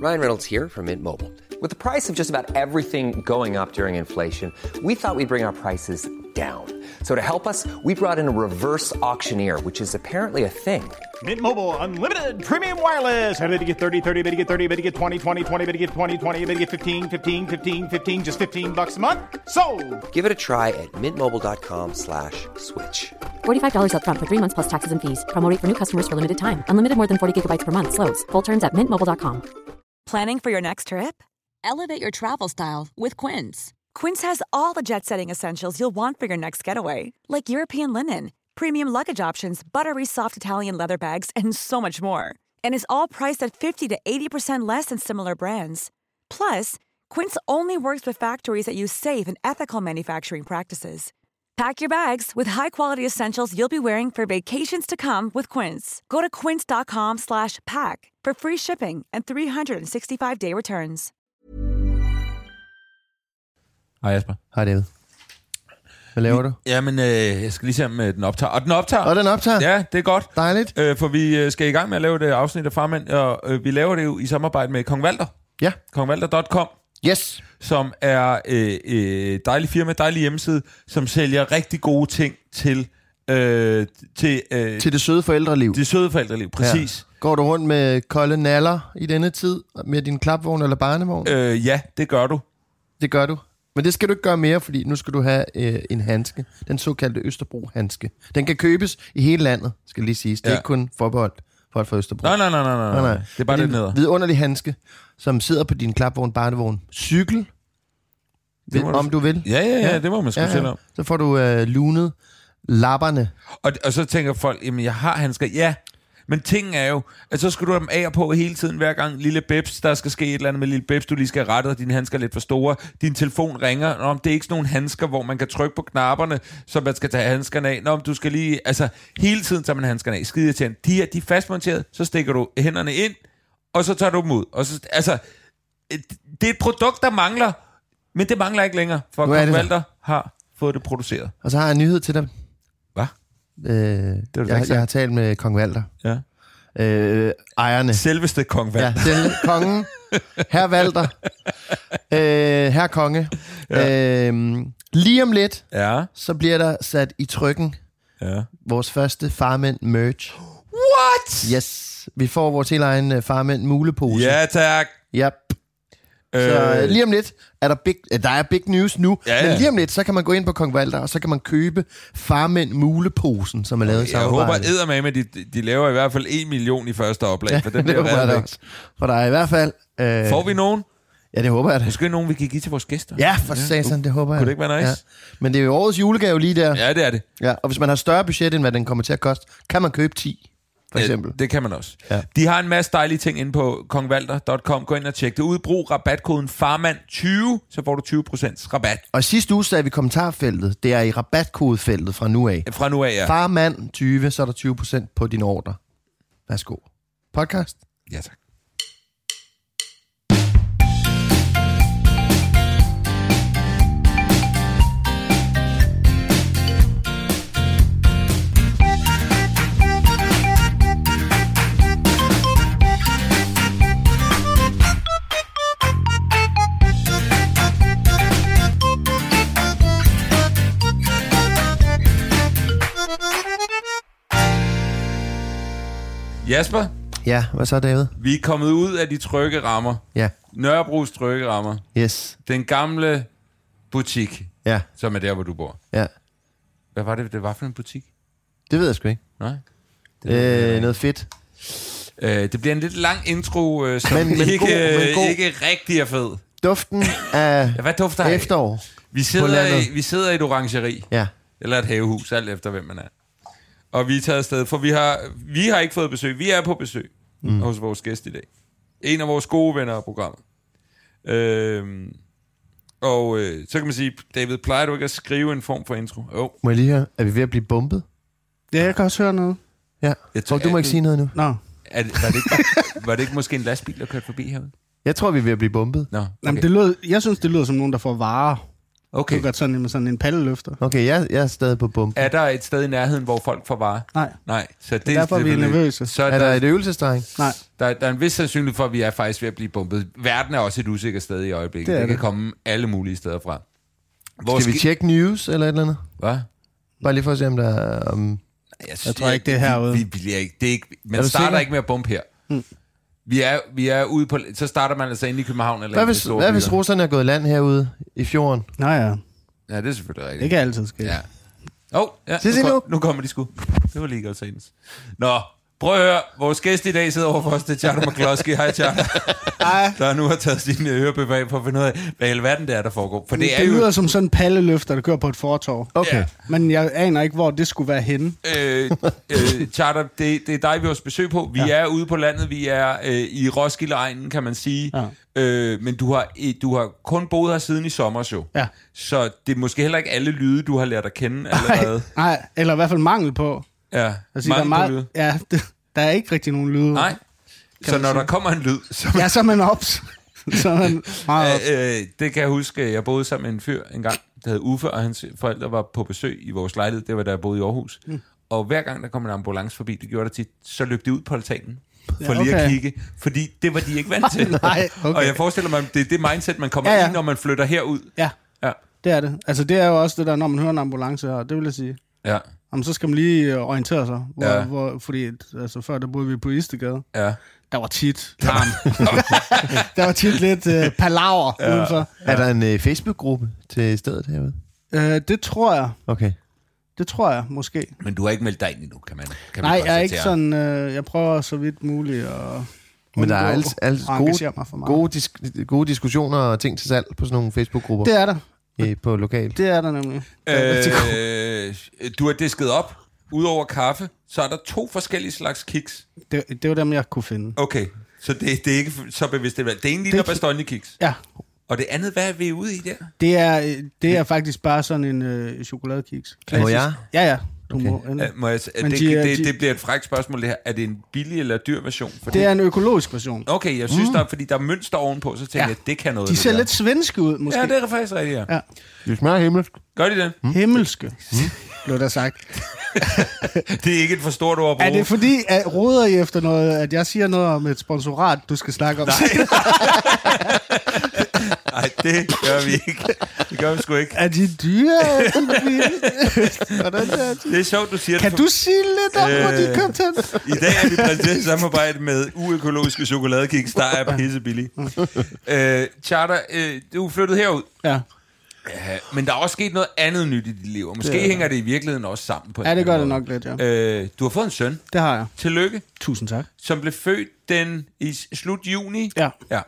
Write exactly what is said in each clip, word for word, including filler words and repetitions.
Ryan Reynolds here from Mint Mobile. With the price of just about everything going up during inflation, we thought we'd bring our prices down. So to help us, we brought in a reverse auctioneer, which is apparently a thing. Mint Mobile Unlimited Premium Wireless. How to get thirty, thirty, how to get thirty, how to get twenty, twenty, twenty, how to get twenty, twenty, how to get fifteen, fifteen, fifteen, fifteen, just fifteen bucks a month? Sold! Give it a try at mintmobile.com slash switch. forty-five dollars up front for three months plus taxes and fees. Promo rate for new customers for limited time. Unlimited more than forty gigabytes per month. Slows full terms at mint mobile dot com. Planning for your next trip? Elevate your travel style with Quince. Quince has all the jet-setting essentials you'll want for your next getaway, like European linen, premium luggage options, buttery soft Italian leather bags, and so much more. And is all priced at fifty to eighty percent less than similar brands. Plus, Quince only works with factories that use safe and ethical manufacturing practices. Pack your bags with high-quality essentials you'll be wearing for vacations to come with Quince. Go to quince.com slash pack for free shipping and three sixty-five day returns. Hej Jasper. Hej David. Hvad laver du? Jamen, øh, jeg skal lige se, om øh, den optager. Og den optager. Og den optager? Ja, det er godt. Dejligt. Øh, for vi øh, skal i gang med at lave det afsnit af Farmand, og øh, vi laver det jo i samarbejde med Kong Valter. Ja. kong valter punktum com. Yes. Som er øh, øh, dejlig firma, dejlig hjemmeside, som sælger rigtig gode ting til... Øh, til, øh, til det søde forældreliv. Det søde forældreliv, præcis. Ja. Går du rundt med kolde naller i denne tid, med din klapvogn eller barnevogn? Øh, ja, det gør du. Det gør du. Men det skal du ikke gøre mere, fordi nu skal du have øh, en handske. Den såkaldte Østerbro-handske. Den kan købes i hele landet, skal lige siges. Det er ja. ikke kun forbeholdt folk fra Østerbro. Nej, nej, nej, nej, nej. nej, nej. Det er bare det nede. En vidunderlig handske, som sidder på din klapvogn, barnevogn, cykel, vil, du... om du vil. Ja, ja, ja, det må man sgu ja, selv om. Så får du øh, lunet lapperne. Og, og så tænker folk, jamen jeg har handsker. Ja, men tingen er jo, at så skal du have dem af og på hele tiden, hver gang lille Bebs, der skal ske et eller andet med lille Bebs, du lige skal rette, og dine handsker er lidt for store. Din telefon ringer. Nå, det er ikke sådan nogle handsker, hvor man kan trykke på knapperne, så man skal tage handskerne af. Nå, du skal lige, altså hele tiden tager man handskerne af. Skide til. De her, de er fastmonteret, så stikker du hænderne ind, og så tager du dem ud. Og så, altså, det er et produkt, der mangler, men det mangler ikke længere, for Kong Valter har fået det produceret. Og så har jeg en nyhed til dig. Hvad? Øh, jeg, jeg har talt med Kong Valter. Ja. Øh, ejerne. Selveste Kong Valter. Ja, selv, kongen. Herr Valter. øh, herr konge. Ja. Øh, lige om lidt, ja. så bliver der sat i trykken ja. vores første Farmand merch. What? Yes. Vi får vores helt egen Farmand mulepose. Ja, tak. Yep. Så øh, lige om lidt er der big, der er big news nu, ja, ja. Men lige om lidt, så kan man gå ind på Kong Valter, og så kan man købe Farmand muleposen, som er lavet i samarbejde. Jeg håber eddermame, de, de laver i hvert fald en million i første oplag, ja, for den bliver det også. For der er i hvert fald... Øh, Får vi nogen? Ja, det håber jeg da. Måske nogen, vi kan give til vores gæster. Ja, for ja. satan, det håber jeg. Kunne det ikke være nice? Ja. Men det er jo årets julegave lige der. Ja, det er det. Ja, og hvis man har større budget, end hvad den kommer til at koste, kan man købe ti. For eksempel. Ja, det kan man også. Ja. De har en masse dejlige ting inde på kong valter punktum com. Gå ind og tjek det ud. Brug rabatkoden farmand tyve, så får du tyve procent rabat. Og sidste uge sagde vi kommentarfeltet. Det er i rabatkodefeltet fra nu af. Fra nu af, ja. Farmand tyve, så er der tyve procent på din ordre. Værsgo. Podcast? Ja, tak. Jasper? Ja, hvad så, David? Vi er kommet ud af de trygge rammer. Ja. Nørrebros trygge rammer. Yes. Den gamle butik, ja. som er der, hvor du bor. Ja. Hvad var det, det var for en butik? Det ved jeg sgu ikke. Nej. Det øh, noget fedt. Øh, det bliver en lidt lang intro, øh, som men, men ikke, god, men god. ikke rigtig er fed. Duften af ja, hvad dufter efterår. Vi sidder, i, vi sidder i et orangeri. Ja. Eller et havehus, alt efter hvem man er. Og vi er taget afsted, for vi har, vi har ikke fået besøg. Vi er på besøg mm. hos vores gæst i dag. En af vores gode venner af programmet. Øhm, og øh, så kan man sige, David, plejer du ikke at skrive en form for intro? Jo. Må jeg lige høre, er vi ved at blive bumpet? Ja, jeg kan også høre noget. Ja, jeg tror, du må ikke sige noget nu. Nå. Er det, var, det ikke, var det ikke måske en lastbil, der kørte forbi herude? Jeg tror, vi er ved at blive bumpet. Nå, okay. Jamen, det lød, jeg synes, det lyder som nogen, der får varer. Okay. Du gør sådan med sådan en palleløfter. Okay, jeg, jeg er stadig på bump. Er der et sted i nærheden, hvor folk får varer? Nej. Nej, så det, Det er derfor, vi er selvfølgelig- nervøse. Så Er der, der der, et øvelsesterræn? Nej. der, der er en vis sandsynlighed for, at vi er faktisk ved at blive bumpet. Verden er også et usikkert sted i øjeblikket. Det Det, er det kan det. komme alle mulige steder fra. Hvor Skal vi tjekke news eller et eller andet? Hvad? Bare lige for at se, om der er... Um... Jeg, Jeg tror ikke, det er herude. Vi, vi bliver ikke, det er ikke, man Er du starter sikker? ikke med at bumpe her. Mm. Vi er, vi er ude på... Så starter man altså inde i København. Eller Hvad inde i hvis, store hvad hvis byer. russerne er gået i land herude i fjorden? Nej, ja. Ja, det er selvfølgelig rigtigt. Det kan altid ske. Ja. Åh, oh, ja, Se, se nu, nu. kom, nu kommer de sgu. Det var lige godt senest. Nå, prøv at høre. Vores gæst i dag sidder overfor os. Det er Charter McCloskey. Hej, Charter. Hej. Der nu har taget sine ørebøf af for at finde ud af, hvad i alverden det er, der foregår. For det Det, er det jo... lyder som sådan en palleløfter, der kører på et fortov. Okay. Ja. Men jeg aner ikke, hvor det skulle være henne. Øh, øh, Charter, det, det er dig, vi har besøg på. Vi ja. er ude på landet. Vi er øh, i Roskilde-egnen, kan man sige. Ja. Øh, men du har, du har kun boet her siden i sommer, jo. Ja. Så det er måske heller ikke alle lyde, du har lært at kende allerede. Nej, nej, eller i hvert fald mangel på. Ja, Altså, der er mange på meget, lyde. ja, det, der er ikke rigtig nogen lyde. Nej. Så man når sige. der kommer en lyd, så Ja, så er man ops. så er man meget ops. Øh, øh, det kan jeg huske, jeg boede sammen med en fyr engang, der hed Uffe, og hans forældre var på besøg i vores lejlighed, det var da jeg boede i Aarhus. Mm. Og hver gang der kom en ambulance forbi, det gjorde der tit, så løb de ud på altanen, for Ja, lige okay. at kigge, fordi det var de ikke vant til. Nej, okay. Og jeg forestiller mig, det er det mindset, man kommer Ja, ja, ja. ja. i, når man flytter herud. Ja, Ja, det er det. Altså, det er jo også det der, når man hører en ambulance her, det vil jeg sige. ja, Jamen, så skal man lige øh, orientere sig. Hvor, Ja. hvor, fordi, altså, før der boede vi på Istegade. ja. Der var tit larm. der var tit lidt øh, palaver ja. udenfor. Er der en uh, Facebook-gruppe til stedet herude? Øh, det tror jeg. Okay. Det tror jeg, måske. Men du har ikke meldt dig ind endnu, kan man kan Nej, vi jeg er ikke konstatere. sådan... Øh, jeg prøver så vidt muligt at Men der er undgå altså, altså at gode, engagere mig for meget. gode, disk, gode diskussioner og ting til salg på sådan nogle Facebook-grupper Det er der. i, på lokal. Det er der nemlig. Det er rigtig godt. Øh, du har disket op. Udover kaffe, så er der to forskellige slags kiks. Det, det var dem, jeg kunne finde. Okay, så det, det er ikke så bevidst. Det, det ene ligner Det- Bastogne-kiks. Ja, Og det andet, hvad er vi ude i der? det er, det er faktisk bare sådan en øh, chokoladekiks. Må jeg? Ja, ja. Du Okay. må, Uh, må jeg, det, Men det, de er- det, de- det bliver et frækt spørgsmål, det her. Er det en billig eller dyr version? Fordi, det er en økologisk version. Okay, jeg synes, mm. der, er- fordi der er mønster ovenpå, så tænker Ja. jeg, at det kan noget. De det ser der. lidt svenske ud, måske. Ja, det er faktisk rigtigt, ja. Ja. Det smager himmelsk. Gør de det? Mm. Himmelske, blev der sagt. Det er ikke et for stort ord at bruge. Er det fordi, at roder I efter noget, at jeg siger noget om et sponsorat, du skal snakke om? Nej. Nej, det gør vi ikke. Det gør vi sgu ikke. Er de dyre? Hvordan er de? Det er sjovt, du siger Kan det. du sige lidt om, hvor de Øh, kom til? I dag er vi præsenteret i samarbejde med uøkologiske chokoladekiks, der er pissebillige. øh, Charter, øh, du er flyttet herud. Ja. Ja, men der er også sket noget andet nyt i dit liv, og måske Det er- hænger det i virkeligheden også sammen på en ja, det eller gør det anden nok lidt, ja. måde. Øh, du har fået en søn. Det har jeg. Tillykke. Tusind tak. Som blev født den i s- slut juni. Ja. Ja.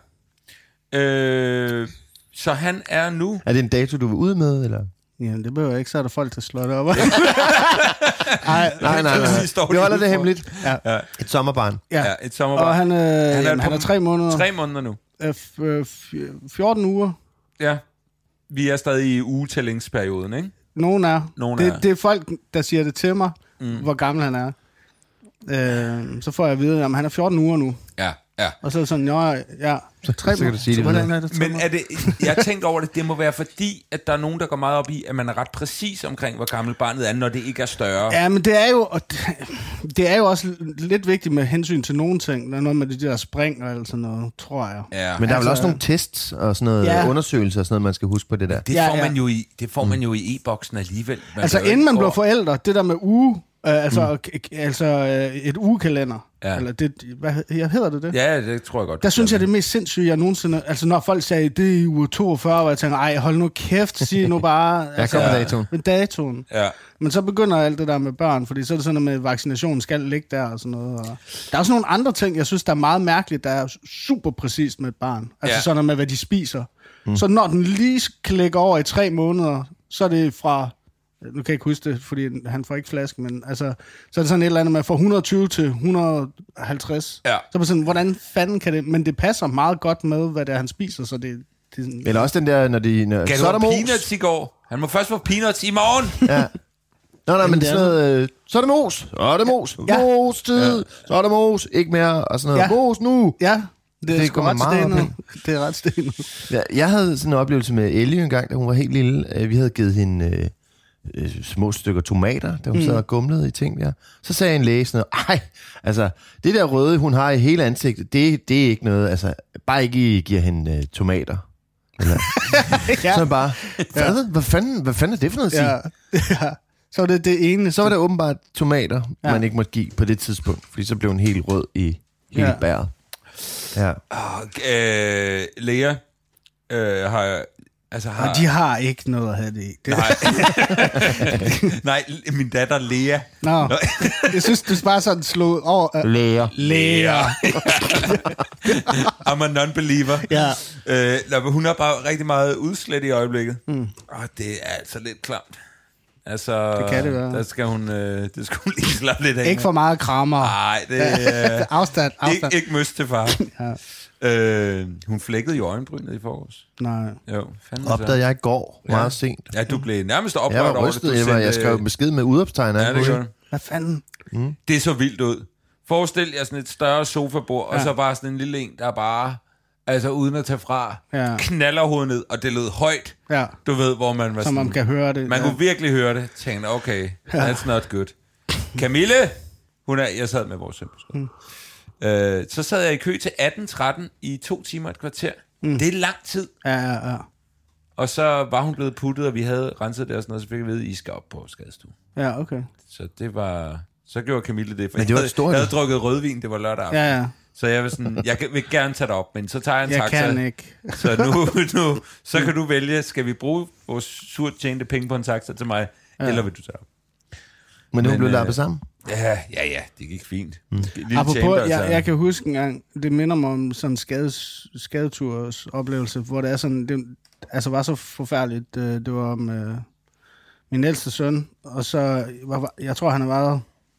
Øh, så han er nu... Er det en dato, du vil ud med, eller? Ja, det behøver jeg ikke, så er der folk, der slår det op. Ej, Nej, nej, nej. Præcis, står Vi de holder det udenfor. hemmeligt. Ja. Et sommerbarn. ja. Ja, et sommerbarn. Og han, øh, han, er, på han er tre måneder. Tre måneder nu. Øh, f- øh, f- fjorten uger. Ja. Vi er stadig i ugetællingsperioden, ikke? Nogen er. Nogen det, er. det er folk, der siger det til mig, Mm. hvor gammel han er. Øh, så får jeg at vide, at han er fjorten uger nu. Ja, ja. Og så er det sådan, ja, ja. Tre så kan du sige det hvordan videre. er det? Men er det, jeg har tænkt over det, det må være fordi, at der er nogen, der går meget op i, at man er ret præcis omkring, hvor gammel barnet er, når det ikke er større. Ja, men det er jo og det, det er jo også lidt vigtigt med hensyn til nogle ting. Der er noget med de der spring og alt sådan noget, tror jeg. Ja. Men der er vel Altså- også nogle tests og sådan noget Ja. undersøgelser og sådan noget, man skal huske på det der. Det Ja, får ja. man jo i, det får man jo i e-boksen alligevel. Man Altså kan jo inden man ikke bliver gå- forældre, det der med uge, øh, altså, mm. k- altså øh, et ugekalender, Ja. eller det, hvad hed- hedder det det? Ja, det tror jeg godt. Der synes jeg, det er mest sindssygt, jeg nogensinde... Altså, når folk sagde, det er i uge toogfyrre, hvor jeg tænker, ej, hold nu kæft, sig nu bare... Jeg altså, kommer datoen. med datoen. Ja. Men så begynder alt det der med børn, fordi så er det sådan noget med, vaccinationen skal ligge der og sådan noget. Og der er også nogle andre ting, jeg synes, der er meget mærkeligt, der er super præcist med et barn. Altså Ja. sådan noget med, hvad de spiser. Mm. Så når den lige klikker over i tre måneder, så er det fra... Nu kan jeg ikke huske det, fordi han får ikke flaske, men altså, så er det sådan et eller andet med fra et hundrede og tyve til et hundrede og halvtreds. Ja. Så er det sådan, hvordan fanden kan det... Men det passer meget godt med, hvad det er, han spiser, så det, det er sådan... Eller også den der, når de... Når, Kan så du er der have mos. peanuts i går? Han må først få peanuts i morgen. Ja. Nå, nej, men det er det sådan noget... øh, Så er det mos. Så er det mos. Ja. Mos-tid. Så er der mos. Ikke mere. Og sådan noget. Ja. Mos nu. Ja, Det er, Det sgu går ret meget op stenet. Det er ret stenet. Ja, jeg havde sådan en oplevelse med Ellie en gang, da hun var helt lille. Øh, Vi havde givet hende øh, øh, små stykker tomater, da hun mm. sad og gumlede i ting der. Så sagde en læge sådan noget, ej, altså, det der røde, hun har i hele ansigtet, det, det er ikke noget, altså, bare ikke I giver hende øh, tomater. Eller, Ja. så bare, hvad, hvad, fanden, hvad fanden er det for noget at sige? Ja. Ja. Så var det det ene. Så var der åbenbart tomater, Ja. ja. man ikke måtte give på det tidspunkt, fordi så blev hun helt rød i hele Ja. bæret. Ja. Øh, Lea øh, har... Altså har... Og de har ikke noget at have det i. Det... Nej. Nej, min datter Lea. Nå, jeg synes, du bare sådan slog over... Uh, Læger. Læger. I'm a non-believer. Ja. Øh, nej, hun har bare rigtig meget udslæt i øjeblikket. Mm. Og det er altså lidt klamt. Altså, Det kan det være. Der skal hun, øh, det skal hun lige slappe lidt af. Ikke for meget krammer. Nej, det er... Øh, afstand, afstand. ikke, ikke møst til far. Ja. øh, hun flækkede jo øjenbrynet i forgårs. Nej. Jo, fandme Opdagede jeg i går, meget Ja. sent. Ja, du blev nærmest Jeg oprørt var over det. rystet, Du jeg, var, jeg sendte- skrev besked med udopstegn. Ja, det gør du. Hvad fanden? Det så vildt ud. Forestil jer sådan et større sofabord, ja. og så bare sådan en lille en, der bare, altså uden at tage fra, Ja. knaller hovedet ned, og det lød højt. Ja. Du ved, hvor man var Så sådan... man kan høre det. Man ja. kunne virkelig høre det. Tænkte, okay, that's not good. Camille, hun er, jeg sad med vores søn på skolen. Mm. Øh, så sad jeg i kø til atten tretten i to timer og et kvarter. Mm. Det er lang tid. Ja, ja, ja. Og så var hun blevet puttet, og vi havde renset det og sådan noget, så fik jeg ved, at I skal op på skadestuen. Ja, okay. Så det var... Så gjorde Camille det, for Men det var jeg, et stort- havde, jeg havde drukket rødvin, det var lørdag aften. Ja, ja. Så jeg vil, sådan, jeg kan- vil gerne tage dig op, men så tager jeg en Jeg taxa. kan ikke. Så nu, nu så kan du vælge, skal vi bruge vores surt tjente penge på en taxa til mig, ja. eller vil du tage op? Men nu Men, blev øh, lappet sammen. Ja, ja, ja, det gik fint. Mm. Apropos, jeg, jeg kan huske en gang, det minder mig om sådan en skades, skadeturs oplevelse, hvor det er sådan, det altså var så forfærdeligt. øh, Det var med min ældste søn, og så, var, jeg tror han har været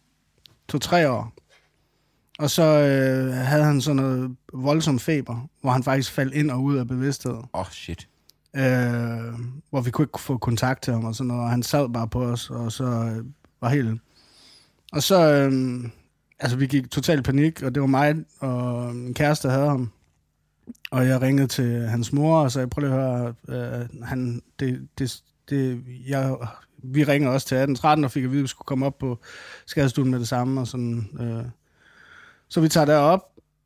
to-tre år. Og så øh, havde han sådan noget voldsom feber, hvor han faktisk faldt ind og ud af bevidsthed. Åh, oh, shit. Øh, hvor vi kunne ikke få kontakt til ham og sådan noget, og han sad bare på os, og så øh, var helt... Og så, øh, altså vi gik totalt i panik, og det var mig og min kæreste, der havde ham. Og jeg ringede til hans mor, og sagde, prøv lige at høre, øh, han, det, det, det, jeg, vi ringede også til atten tretten og fik at vide, at vi skulle komme op på skadestuen med det samme, og sådan... Øh, så vi tager derop,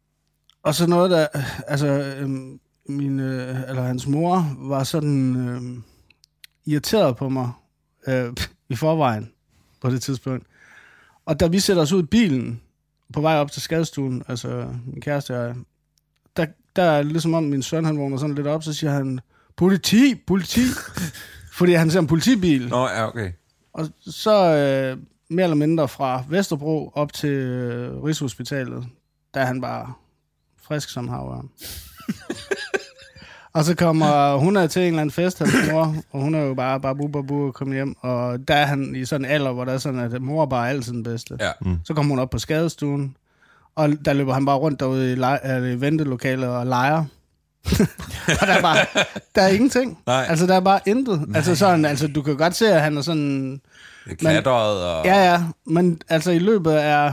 og så noget der, altså, øh, min, øh, eller hans mor var sådan øh, irriteret på mig øh, i forvejen på det tidspunkt. Og da vi sætter os ud i bilen på vej op til skadestuen, altså min kæreste og jeg, der, der er det ligesom om min søn, han vågner sådan lidt op, så siger han, politi, politi, fordi han ser en politibil. Nå, ja, okay. Og så øh, mere eller mindre fra Vesterbro op til øh, Rigshospitalet, der er han bare frisk som havørn. Og så kommer hun er til en eller anden fest, hans mor, og hun er jo bare babu babu og komme hjem, og der er han i sådan en alder, hvor der er sådan, at mor bare er altid den bedste. Ja. Mm. Så kommer hun op på skadestuen, og der løber han bare rundt derude i, lege, i ventelokalet og leger. Og der er bare, der er ingenting. Nej. Altså, der er bare intet. Altså, sådan, altså, du kan godt se, at han er sådan... Det er klatret og... Ja, ja, men altså i løbet af...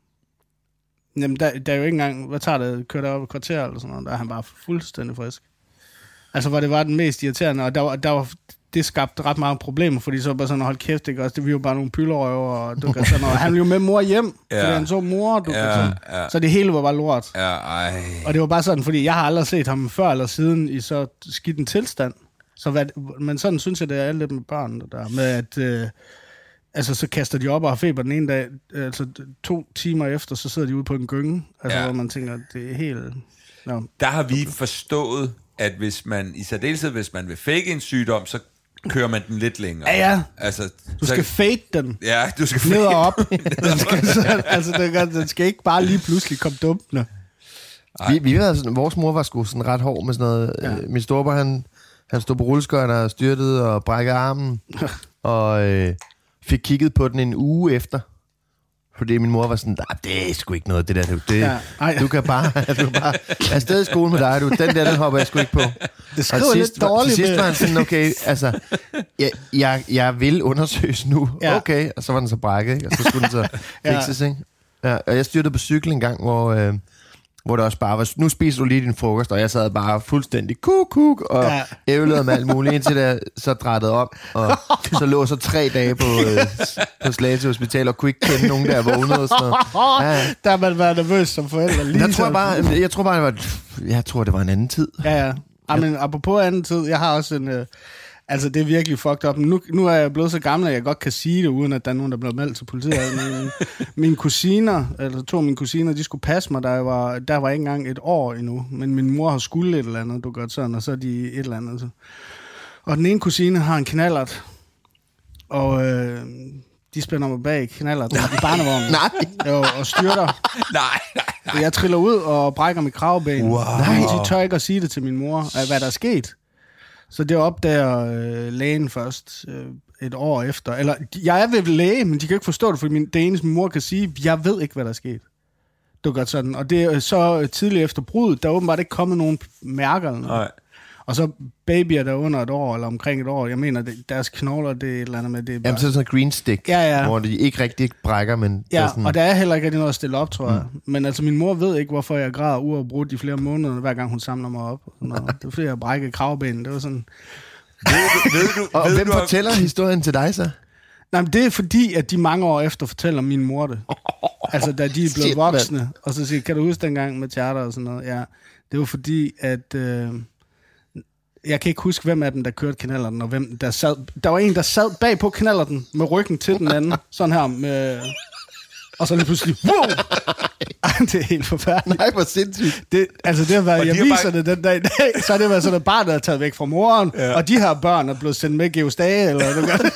Jamen, der, der er jo ikke engang... Hvad tager det? Kører der op et kvarter eller sådan noget? Der er han bare fuldstændig frisk. Altså, hvor det var den mest irriterende, og der var, der var, det skabte ret meget problemer, fordi så var bare sådan, hold kæft, ikke også? Det var jo bare nogle pylderøver, og du kan sådan noget. Han ville jo med mor hjem, Ja. fordi han så mor, du Ja, kan sådan. ja. Så det hele var bare lort. Ja, ej. Og det var bare sådan, fordi jeg har aldrig set ham før eller siden i så skidt en tilstand. Så hvad, men sådan synes jeg, det er lidt med børn, der med at... Øh, altså, så kaster de op og har feber den ene dag, altså to timer efter, så sidder de ude på en gynge, altså, Ja. hvor man tænker, det er helt... No. Der har vi forstået, at hvis man, i særdeleshed, hvis man vil fake en sygdom, så kører man den lidt længere. Ja, ja. Altså, Du så, skal fade den Ja, du skal ned fade og op. Den skal, så, altså, den, gør- den skal ikke bare lige pludselig komme dumpende. Vi, vi var sådan, vores mor var sgu sådan ret hård med sådan noget. Ja. Ja. Min storebror, han, han stod på rulleskøjter og styrtede og brækkede armen. og øh, fik kigget på den en uge efter. Fordi min mor var sådan, nej, det er sgu ikke noget, det der. Det, det, Ja, ej. du kan bare, du kan bare afsted i skole med dig. Du, den der, den hopper jeg sgu ikke på. Det skriver lidt var, dårligt til sidst med- var han sådan, okay, altså, jeg, jeg, jeg vil undersøges nu. Ja. Okay, og så var den så brækket, ikke? Og så skulle den så Ja. fikses, ikke? Ja, og jeg styrtede på cykel en gang, hvor, øh, hvor det også bare var, nu spiser du lige din frokost, og jeg sad bare fuldstændig kuk, kuk, og ja. ævlede med alt muligt, indtil det så drættede om, og så lå så tre dage på, øh, på Slagelse Hospital, og kunne ikke kende nogen, der vågnede og sådan noget. Ja. Der har man været nervøs som forældre. Lige jeg, tror bare, jeg tror bare, det var, jeg tror, det var en anden tid. Ja, ja. Ja. Men apropos anden tid, jeg har også en... Øh, altså, det er virkelig fucked up. Nu, nu er jeg blevet så gammel, at jeg godt kan sige det, uden at der er nogen, der bliver meldt til politiet. Mine, mine kusiner, eller to af mine kusiner, de skulle passe mig, der var, der var ikke engang et år endnu. Men min mor har skulle et eller andet, du gør sådan, og så er de et eller andet. Så. Og den ene kusine har en knallert, og øh, de spænder mig bag knallerten i barnevognen. Nej. Jo, og styrter. Nej, nej, nej. Jeg triller ud og brækker mit kravben. Wow. De tør ikke at sige det til min mor, hvad der er sket. Så det opdager øh, lægen først øh, et år efter. Eller, jeg er ved læge, men de kan ikke forstå det, fordi min, det eneste min mor kan sige, jeg ved ikke, hvad der er sket. Det gør sådan. Og det er så tidligt efter bruddet, der er åbenbart ikke kommet nogen mærker. Eller noget. Nej. Og så babyer der under et år, eller omkring et år, jeg mener, det, deres knogler, det er et eller andet med det. Bare... Jamen, så er det sådan en green stick, ja, ja. hvor de ikke rigtig brækker, men... Ja, der sådan... og der er heller ikke rigtig noget at stille op, tror jeg. Mm. Men altså, min mor ved ikke, hvorfor jeg græder uafbrudt i flere måneder, hver gang hun samler mig op. Det er fordi, jeg brækkede kravbenen. Det var sådan... Ved du, ved du, og ved hvem du, fortæller historien til dig så? Nej, men det er fordi, at de mange år efter fortæller min mor det. Altså, da de er blevet Shit, voksne. Man. Og så siger, kan du huske dengang med teater og sådan noget? Ja, det var fordi, at... Øh, jeg kan ikke huske, hvem af dem, der kørte knallerten, og hvem der sad... Der var en, der sad bag på knallerten med ryggen til den anden. Sådan her med... Og så lige pludselig... Wow! Ej, det er helt forfærdeligt. Nej, hvor sindssygt. Det, altså, det har været... Og Jeg de viser bare... det den dag i dag. Så har det været sådan, at barnet er taget væk fra moren, ja. Og de her børn er blevet sendt med Geos Dage, eller noget.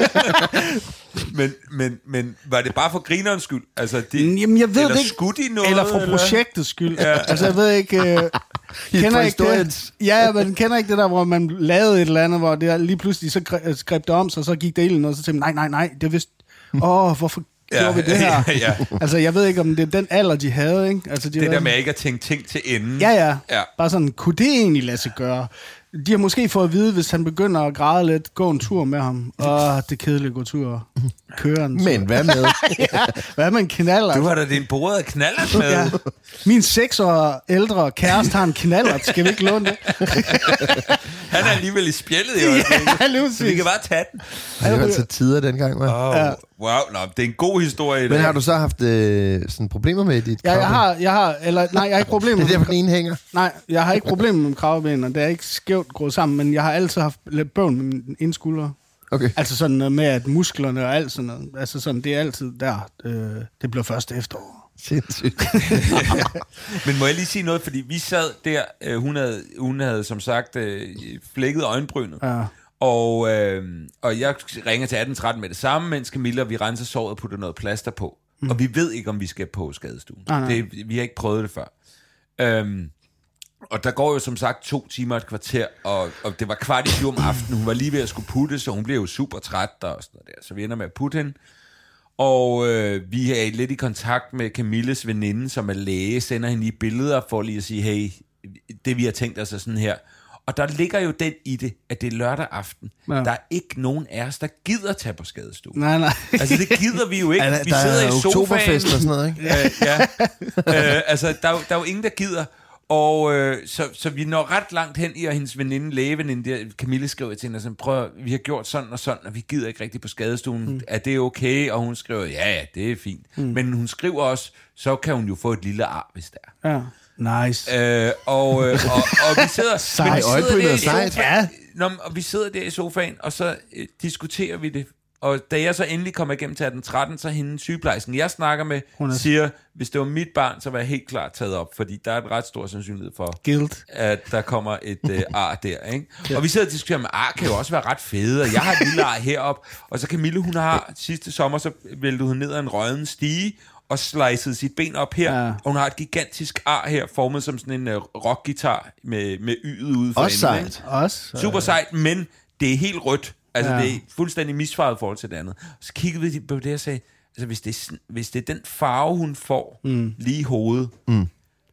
men, men, men var det bare for grinerens skyld? Altså, det, Jamen, jeg ved eller det ikke. skulle de noget? Eller for eller? projektets skyld. Ja. Altså, jeg ved ikke... Øh, kender ikke det? Ja, men kender ikke det der, hvor man lavede et eller andet, hvor det lige pludselig så greb det om sig, og så gik det ilden, og så tænkte man, nej, nej, nej, det er vist... Åh, oh, hvorfor ja, gjorde vi det her? Ja, ja. Altså, jeg ved ikke, om det er den alder, de havde, ikke? Altså, de det var... der med ikke at tænke ting til enden. Ja, ja, ja. Bare sådan, kunne det egentlig lade sig gøre? De har måske fået at vide, hvis han begynder at græde lidt, gå en tur med ham. Åh, det er kedeligt at gå tur. Køre en tur. Men hvad med? Ja, hvad med en knallert? Du har da din borede knallert med. Ja. Min seks år ældre kæreste har en knallert. Skal vi ikke låne det? Han er alligevel i spjældet i øjeblikket. Ja, så vi kan bare tage den. Ej, det var altså tider dengang, hva'? Oh, ja. Wow, nå, det er en god historie. Men har du så haft øh, sådan problemer med dit ja, jeg har, jeg har, eller nej, jeg har ikke problemer med... Det er derfor, den ene hænger. Nej, jeg har ikke problemer med kravben, og det er ikke skævt gået sammen, men jeg har altid haft lidt bøvn med min ene skulder. Okay. Altså sådan noget med, at musklerne og alt sådan noget, altså sådan, det er altid der, øh, det bliver først efterår. Sindssygt. Men må jeg lige sige noget, fordi vi sad der, øh, hun, havde, hun havde som sagt øh, flækket øjenbrynet, ja. og, øh, og jeg ringer til atten tretten med det samme, mens Camilla, vi renser såret og putter noget plaster på. Mm. Og vi ved ikke, om vi skal på skadestuen. Ah, det, vi har ikke prøvet det før. Øhm, og der går jo som sagt to timer et kvarter, og, og det var kvart i syv om aftenen. Hun var lige ved at skulle putte, så hun blev jo super træt og sådan noget der. Så vi ender med at putte hende. Og øh, vi er lidt i kontakt med Camilles veninde, som er læge, sender hende lige billeder for lige at sige, hey, det vi har tænkt os er sådan her. Og der ligger jo den i det, at det er lørdag aften. Ja. Der er ikke nogen af os, der gider tage på skadestuen. Nej, nej. Altså, det gider vi jo ikke. Ja, vi der sidder er i sofaen. oktoberfest og sådan noget, ikke? Ja, ja. øh, altså, der er, jo, der er jo ingen, der gider. Og øh, så, så vi når ret langt hen i, og hendes veninde, lægeveninde, der, Camille skriver til hende, og prøv, vi har gjort sådan og sådan, og vi gider ikke rigtig på skadestuen. Mm. Er det okay? Og hun skriver, ja, ja, det er fint. Mm. Men hun skriver også, så kan hun jo få et lille ar, hvis det er. Ja. Nice. Øh, og, øh, og, og vi sidder, Sej, men vi sidder der i sejt. sofaen, ja. Nå, og vi sidder der i sofaen, og så øh, diskuterer vi det. Og da jeg så endelig kommer igennem til atten tretten, så hende sygeplejersken, jeg snakker med, er... siger, hvis det var mit barn, så var jeg helt klart taget op, fordi der er et ret stor sandsynlighed for, Guilt. at der kommer et øh, ar der, ikke? Ja. Og vi sidder og diskuterer, at ar kan jo også være ret fede, og jeg har et lille ar herop, og så Camille, hun har sidste sommer, så væltede hun ned ad en røden stige, og slicede sit ben op her, ja. Og hun har et gigantisk ar her, formet som sådan en uh, rockgitar med, med ydet ude for også enden. Sejt. Også super sejt, men det er helt rødt. Altså, ja. Det er fuldstændig misfarvet i forhold til det andet. Så kiggede vi på det og sagde, altså, hvis det er, sådan, hvis det er den farve, hun får mm. lige i hovedet, mm.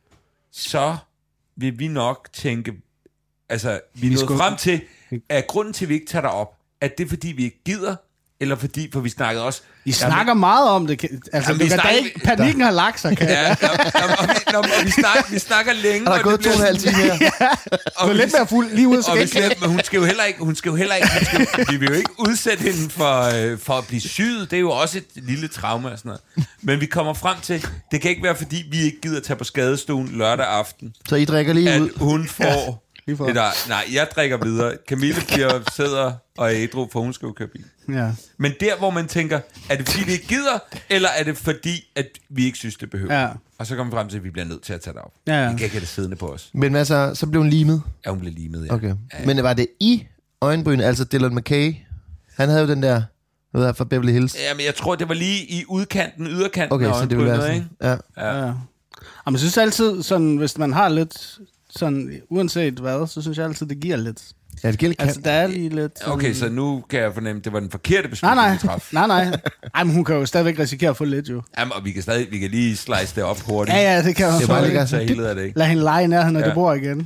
så vil vi nok tænke, altså, vi, vi er nået skulle... frem til, at grunden til, at vi ikke tager dig op, at det er, fordi vi ikke gider, eller fordi, for vi snakkede også... I snakker meget om det. Altså, Jamen, du vi kan da snakker- ikke... Panikken har lagt sig, kan Ja, jeg. ja, ja, og, vi, når, og vi, snakker, vi snakker længe. Og der er gået to og en halv time her. og Du er vi- lidt mere fuld lige ud af og vi skægget. skal, men hun skal jo heller ikke, hun skal jo heller ikke, hun skal, vi vil jo ikke udsætte hende for, øh, for at blive syet. Det er jo også et lille traume og sådan noget. Men vi kommer frem til, det kan ikke være, fordi vi ikke gider tage på skadestuen lørdag aften, Så I drikker lige ud. at hun får... lige får. Det der, nej, jeg drikker videre. Camille bliver, sidder og er ædru, for hun skal jo køre bil. Ja. Men der, hvor man tænker, er det fordi, vi ikke gider, eller er det fordi, at vi ikke synes, det behøver? Ja. Og så kommer vi frem til, at vi bliver nødt til at tage det op. Ja, ja. Vi kan ikke have det siddende på os. Men altså, så blev hun limet. Ja, hun blev limet, ja. Okay. Ja. Men var det i øjenbrynet, altså Dylan McKay? Han havde jo den der, hvad der fra Beverly Hills. Ja, men jeg tror, det var lige i udkanten, yderkanten Okay, af så det ville være øjenbrynet, sådan. ikke? Ja. Ja. Ja. Jamen, jeg synes altid, sådan, hvis man har lidt, sådan, uanset hvad, så synes jeg altid, det giver lidt. Ja, det gælder Altså, der er lige lidt... Sådan... Okay, så nu kan jeg fornemme, at det var den forkerte Nej, beslutning, nej, vi traf. nej, nej. Ej, men hun kan jo stadigvæk risikere at få lidt, jo. Jamen, og vi kan stadig, vi kan lige slice det op hurtigt. Ja, ja, det kan Det er jo. bare lige Så sådan, hele af det, ikke? Lad hende lege i nærheden af Ja. det bord igen.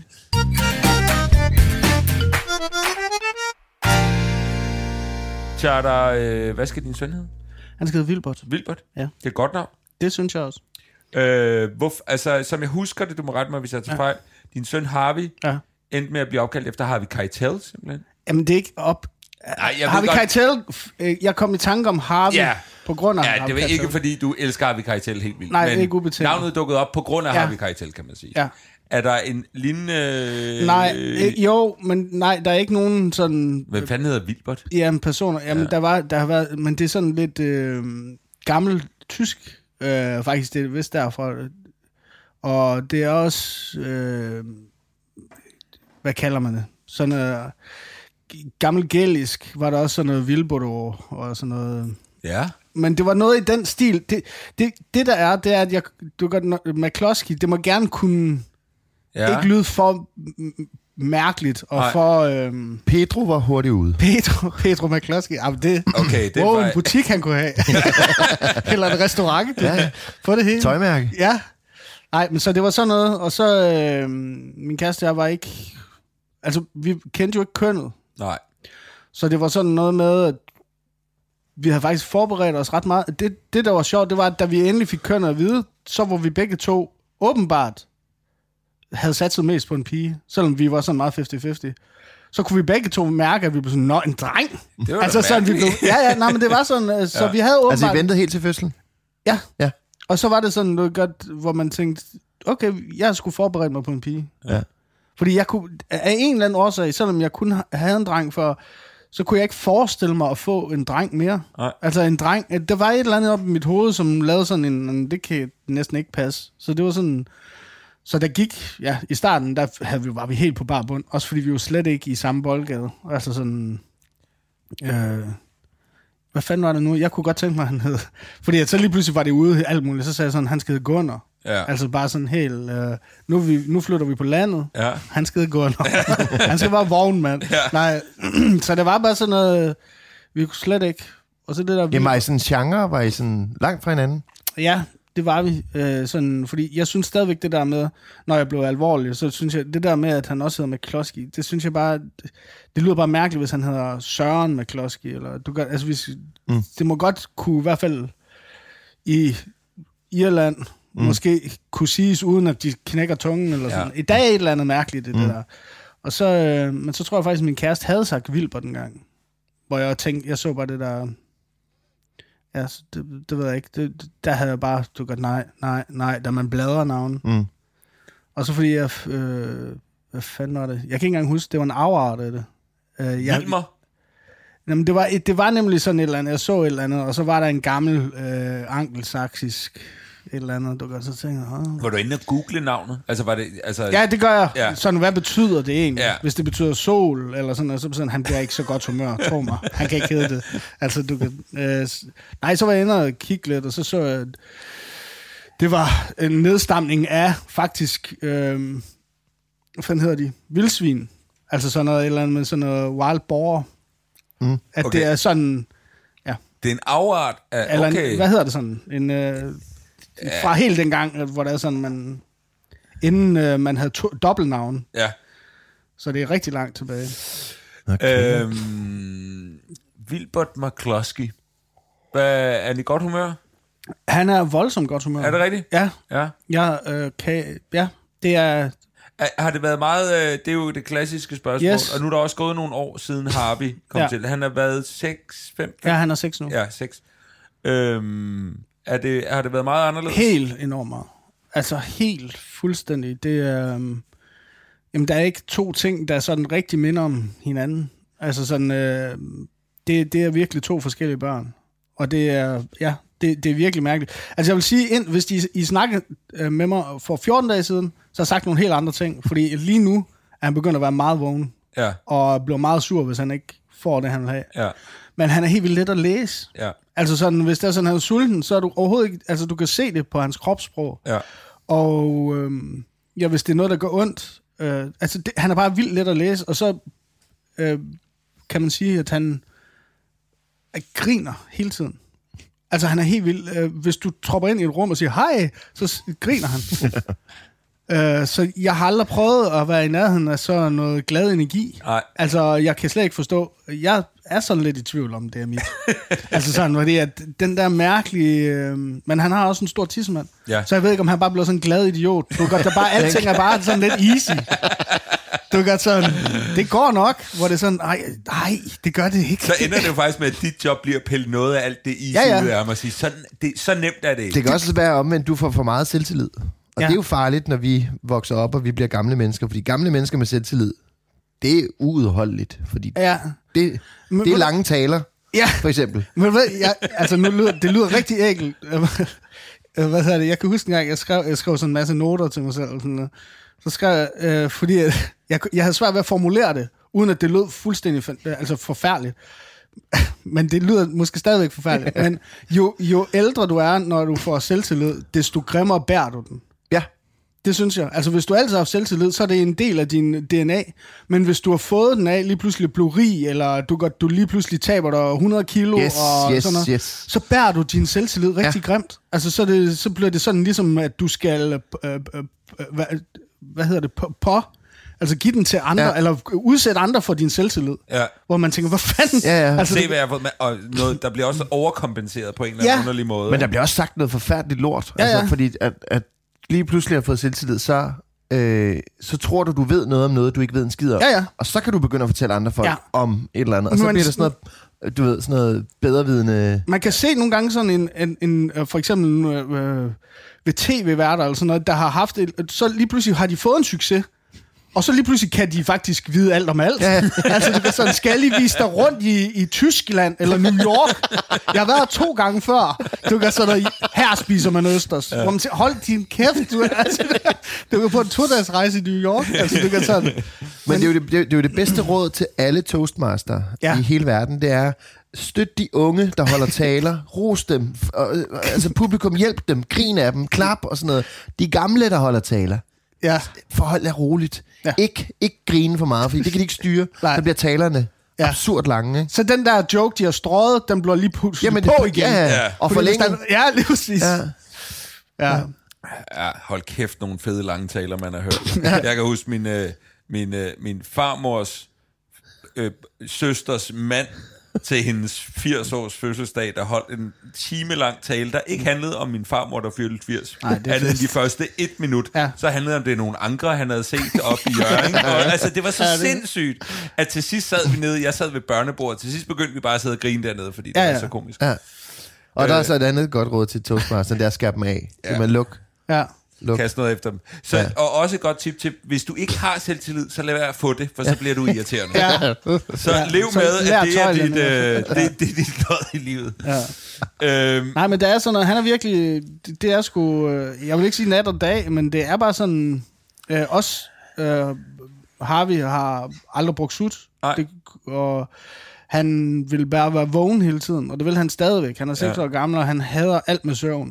Charter, øh, hvad skal din søn hedde? Han skal hedde Vilbert. Wilbert? Ja. Det er et godt navn. Det synes jeg også. Øh, hvorf, altså, som jeg husker det, du må rette mig, hvis jeg tager Ja. fejl. Din søn Harvey Ja. endte med at blive opkaldt efter Harvey Keitel, simpelthen. Jamen, det er ikke op... Nej, jeg Harvey ved godt- Keitel, øh, jeg kom i tanke om Harvey Ja. på grund af Ja, Harvey det var Keitel. ikke, fordi du elsker Harvey Keitel helt vildt. Nej, men ikke ubetinget. navnet dukkede op på grund af Ja. Harvey Keitel, kan man sige. Ja. Er der en lignende... Nej, øh, jo, men nej, der er ikke nogen sådan... Hvad fanden hedder Wilbert? Jamen, personer. Jamen, ja. der, var, der har været... Men det er sådan lidt øh, gammel tysk, øh, faktisk, det er vist derfra. Og det er også... Øh, hvad kalder man det? Sådan noget... Gammel gælisk var der også sådan noget Vilbodo og sådan noget... Ja. Men det var noget i den stil. Det, det, det der er, det er, at jeg, du gør McCloskey, det må gerne kunne Ja. ikke lyde for m- mærkeligt, og Nej. for øhm, Pedro var hurtigt ude. Pedro, Pedro McCloskey. Jamen, det, Okay, det wow, var- en butik, han kunne have. Eller en restaurant. Ja. Få det hele. Tøjmærke. Ja. Nej, men så det var sådan noget, og så øh, min kæreste og jeg var ikke... Altså, vi kendte jo ikke kønnet. Nej. Så det var sådan noget med, at vi havde faktisk forberedt os ret meget. Det, det der var sjovt, det var, at da vi endelig fik kønnet at vide, så var vi begge to åbenbart havde satset mest på en pige, selvom vi var sådan meget halvtreds halvtreds. Så kunne vi begge to mærke, at vi blev sådan, nå, en dreng. Det var Altså da sådan, vi blev, mærkeligt. ja, ja, nej, men det var sådan, øh, så Ja. vi havde åbenbart... Altså, I ventede helt til fødslen? Ja. Ja. Og så var det sådan noget godt, hvor man tænkte, okay, jeg skulle forberede mig på en pige. Ja. Fordi jeg kunne, af en eller anden årsag, selvom jeg kun havde en dreng før, så kunne jeg ikke forestille mig at få en dreng mere. Nej. Altså en dreng, der var et eller andet op i mit hoved, som lavede sådan en, det kan næsten ikke passe. Så det var sådan, så der gik, ja, i starten, der havde vi, var vi helt på bar bund, også fordi vi jo slet ikke i samme boldgade. Altså sådan, øh, hvad fanden var det nu? Jeg kunne godt tænke mig, at han hed, fordi at så lige pludselig var det ude alt muligt, så sagde jeg sådan, han skal hedde Gunnar. Ja. Altså bare sådan helt, øh, nu, er vi, nu flytter vi på landet, Ja. han skal hedde Gunnar. Han skal bare vognmand. Ja. Nej, så det var bare sådan noget, vi kunne slet ikke, og så det der... Jamen, var I sådan genre? Var I sådan langt fra hinanden? Ja, det var vi. Øh, sådan, fordi jeg synes stadigvæk det der med, når jeg blev alvorlig, så synes jeg, det der med, at han også hedder McCloskey, det synes jeg bare, det, det lyder bare mærkeligt, hvis han hedder Søren McCloskey, eller du gør, altså hvis, mm. det må godt kunne, i hvert fald i Irland, mm. måske kunne siges, uden at de knækker tungen, eller sådan. Ja. I dag er et eller andet mærkeligt, det, mm. det der. Og så, øh, men så tror jeg faktisk, at min kæreste havde sagt Wilbert den gang, hvor jeg tænkte, jeg så bare det der... Ja, det, det ved jeg ikke. Det, der havde jeg bare, du godt, nej, nej, nej, da man bladrer navn. Mm. Og så fordi jeg, øh, hvad fanden var det? Jeg kan ikke engang huske, det var en afart af det. Øh, jeg, Wilmer? Jamen, det var, det var nemlig sådan et eller andet, jeg så et eller andet, og så var der en gammel øh, angelsaksisk et eller andet, du godt, så tænkte jeg, ah. Var du inde og google navnet? Altså, var det... Altså, Ja, det gør jeg. Ja. Sådan, hvad betyder det egentlig? Ja. Hvis det betyder sol, eller sådan noget, så sådan, han bliver ikke så godt humør, tro mig. Han kan ikke hedde det. Altså, du kan... Øh, nej, så var jeg inde og kigge lidt, og så så jeg... Det var en nedstamning af, faktisk... Øh, hvad fanden hedder de? Vildsvin. Altså sådan noget, et eller andet med sådan noget wild boar. Mm. At Okay. det er sådan... Ja. det er en afart af... Eller Okay. en, hvad hedder det sådan? En, øh, fra helt den gang, hvor der er sådan, man... Inden øh, man havde to, dobbeltnavn. Ja. Så det er rigtig langt tilbage. Okay. Øhm, Wilbert McCluskey. Hvad, er han i godt humør? Han er voldsomt godt humør. Er det rigtigt? Ja. Ja. Jeg, øh, kan, ja, det er... Har det været meget... Øh, det er jo det klassiske spørgsmål. Yes. Og nu er der også gået nogle år siden Harvey kom ja. til. Han har været seks, fem... Ja, han er seks nu. Ja, seks. Øhm, er det, har det været meget anderledes? Helt enormt meget. Altså helt fuldstændig. Det er... Um, jamen, der er ikke to ting, der sådan rigtig minder om hinanden. Altså sådan... Øh, det, det er virkelig to forskellige børn. Og det er... Ja, det, det er virkelig mærkeligt. Altså, jeg vil sige, ind, hvis de, I snakkede øh, med mig for fjorten dage siden, så har jeg sagt nogle helt andre ting. Fordi lige nu er han begyndt at være meget vågen. Ja. Og bliver meget sur, hvis han ikke får det, han vil have. Ja. Men han er helt vildt let at læse. Ja. Altså sådan, hvis der er sådan, han er sulten, så er du overhovedet ikke... Altså, du kan se det på hans kropssprog. Ja. Og øhm, ja, hvis det er noget, der går ondt... Øh, altså, det, han er bare vildt let at læse, og så øh, kan man sige, at han øh, griner hele tiden. Altså, han er helt vild. Øh, hvis du tropper ind i et rum og siger, hej, så s- griner han. øh, så jeg har aldrig prøvet at være i nærheden af så noget glad energi. Nej. Altså, jeg kan slet ikke forstå... Jeg er sådan lidt i tvivl om, det er mit. altså sådan, fordi at den der mærkelige... Øh, men han har også en stor tissemand. Ja. Så jeg ved ikke, om han bare bliver sådan en glad idiot. Du gør, der bare, alting er bare sådan lidt easy. Du gør sådan, det går nok, hvor det er sådan, nej, nej, det gør det ikke. Så ender det jo faktisk med, at dit job bliver at pille noget af alt det easy Ja, ja. ud af ham og sige, sådan, det, så nemt er det ikke. Det kan også være omvendt, du får for meget selvtillid. Og Ja. det er jo farligt, når vi vokser op, og vi bliver gamle mennesker. Fordi gamle mennesker med selvtillid, det er uudholdeligt. Fordi Ja. det, Men det er ved- lange taler, Ja. for eksempel. Men ved, jeg, altså nu lyder, det lyder rigtig ægelt. Hvad hedder det? Jeg kan huske en gang, jeg skrev, jeg skrev sådan en masse noter til mig selv. Sådan noget. Så skrev jeg, øh, fordi jeg, jeg, jeg havde svært ved at formulere det, uden at det lød fuldstændig for, altså forfærdeligt. Men det lyder måske stadigvæk forfærdeligt. Men jo, jo ældre du er, når du får selvtillid, desto grimmere bærer du den. Ja. Det synes jeg. Altså, hvis du altid har haft selvtillid, så er det en del af din D N A. Men hvis du har fået den af, lige pludselig blev rig, eller du, går, du lige pludselig taber dig hundrede kilo, Yes, og yes, sådan noget, yes. så bærer du din selvtillid rigtig Ja. grimt. Altså, så, det, så bliver det sådan ligesom, at du skal... Øh, øh, øh, hvad, hvad hedder det? På, på? Altså, give den til andre, Ja. ja. eller udsætte andre for din selvtillid. Ja. Hvor man tænker, hvad fanden? Ja, ja. Altså, Se, det, hvad jeg har fået med, og noget, der bliver også overkompenseret på en eller anden Ja. underlig måde. Men der bliver også sagt noget forfærdeligt lort. Ja, altså, ja. fordi at, at lige pludselig har fået selvtillid, så, øh, så tror du, du ved noget om noget, du ikke ved en skid om. Ja, ja. Og så kan du begynde at fortælle andre folk Ja. om et eller andet. Og så Men- bliver der sådan noget, du ved, sådan noget bedrevidende... man kan se nogle gange sådan en, en, en øh, for eksempel øh, ved tv-værter eller sådan noget, der har haft et, så lige pludselig har de fået en succes, og så lige pludselig kan de faktisk vide alt om alt. Ja. altså, du kan sådan, skal lige vise dig rundt i, i Tyskland eller New York. Jeg har været to gange før. Du kan sådan, her spiser man østers. Ja. Hvor man siger, hold din kæft. Du, altså, du kan på en to-dages rejse i New York. Altså, du kan sådan... Men, Men det, er jo det, det, er jo- det er jo det bedste råd til alle toastmaster Ja. i hele verden, det er, støt de unge, der holder taler, ros dem, og, altså publikum, hjælp dem, grin af dem, klap og sådan noget. De gamle, der holder taler, Ja. forhold jer roligt. Ja. Ikke, ikke grine for meget, fordi det kan de ikke styre. Nej. Så bliver talerne Ja. absurd lange. Ikke? Så den der joke, de har strøget, den bliver lige pludselig Jamen, på det, igen. ja, Ja. ja. Og Fordi hvis forlænge. der- Ja, lige præcis. Ja. Ja. Ja, hold kæft, nogle fede lange taler, man har hørt. Jeg kan huske min, øh, min, øh, min farmors øh, søsters mand til hendes firs-års fødselsdag, der holdt en time lang tale, der ikke handlede om min farmor, der fyldte firs. Nej, det er andet end fedt. de første et minut. Ja. Så handlede det om det nogle andre, han havde set op i Hjørring. Og, altså, det var så Ja, det- sindssygt, at til sidst sad vi nede, jeg sad ved børnebordet, til sidst begyndte vi bare at sidde og grine dernede, fordi det Ja, var ja. så komisk. Ja. Og der er Øh. så et andet godt råd til toastmaster, det er at skære dem af. Ja. Så man luk. Ja. luk. Kaste noget efter dem. Så, Ja. og også et godt tip til, hvis du ikke har selvtillid, så lad være at få det, for så bliver du irriterende. Ja. Så Ja, lev så med, lær at det er, tøjlerne. dit, øh, det, det er dit lod i livet. Ja. Øhm, Nej, men det er sådan noget, han er virkelig, det, det er sgu, øh, jeg vil ikke sige nat og dag, men det er bare sådan, øh, os, øh, Harvey har aldrig brugt sut, Nej. det, og han vil bare være vågen hele tiden, og det vil han stadigvæk. Han er seks Ja. år gammel, og han hader alt med søvn.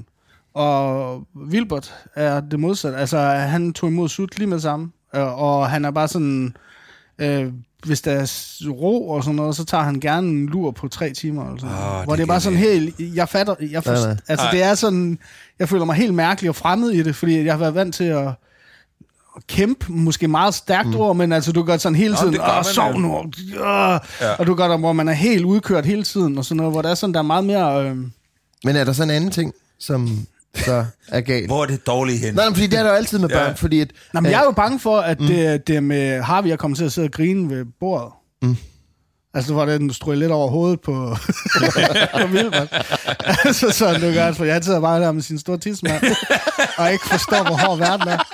Og Wilbert er det modsatte. Altså, han tog imod sut lige med det samme, øh, og han er bare sådan... Øh, hvis der er s- ro og sådan noget, så tager han gerne en lur på tre timer. Eller sådan. Åh, Oh, det hvor det er bare sådan helt... Jeg fatter... Jeg for, Nej, nej. altså, Nej. det er sådan... Jeg føler mig helt mærkelig og fremmed i det, fordi jeg har været vant til at, kæmpe, måske meget stærkt mm. ord, men altså, du gør sådan hele tiden, Nå, åh, sov nu, øh, ja. Og du gør der, hvor man er helt udkørt hele tiden, og sådan noget, hvor der er sådan, der er meget mere... Øh... Men er der sådan en anden ting, som så er galt? Hvor er det dårligt hen? Nej, fordi det er der jo altid med børn, ja. fordi... At, Nå, men jeg er jo bange for, at mm. det, det med Harvey er kommet til at sidde og grine ved bordet. Mm. Altså, hvor den strøg lidt over hovedet på, på Vilbert. Altså, sådan du gør, for jeg sidder bare der med sin store tidsmand, og ikke forstår, hvor hård verden er.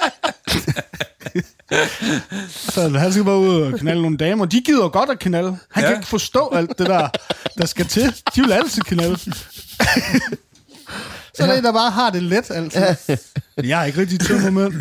Så han skal bare ud og knalde nogle damer. De gider godt at knalde. Han ja. kan ikke forstå alt det der, der skal til. De vil altid knalde. Så er der en, der bare har det let, altså. Jeg har ikke rigtig tømmermænd.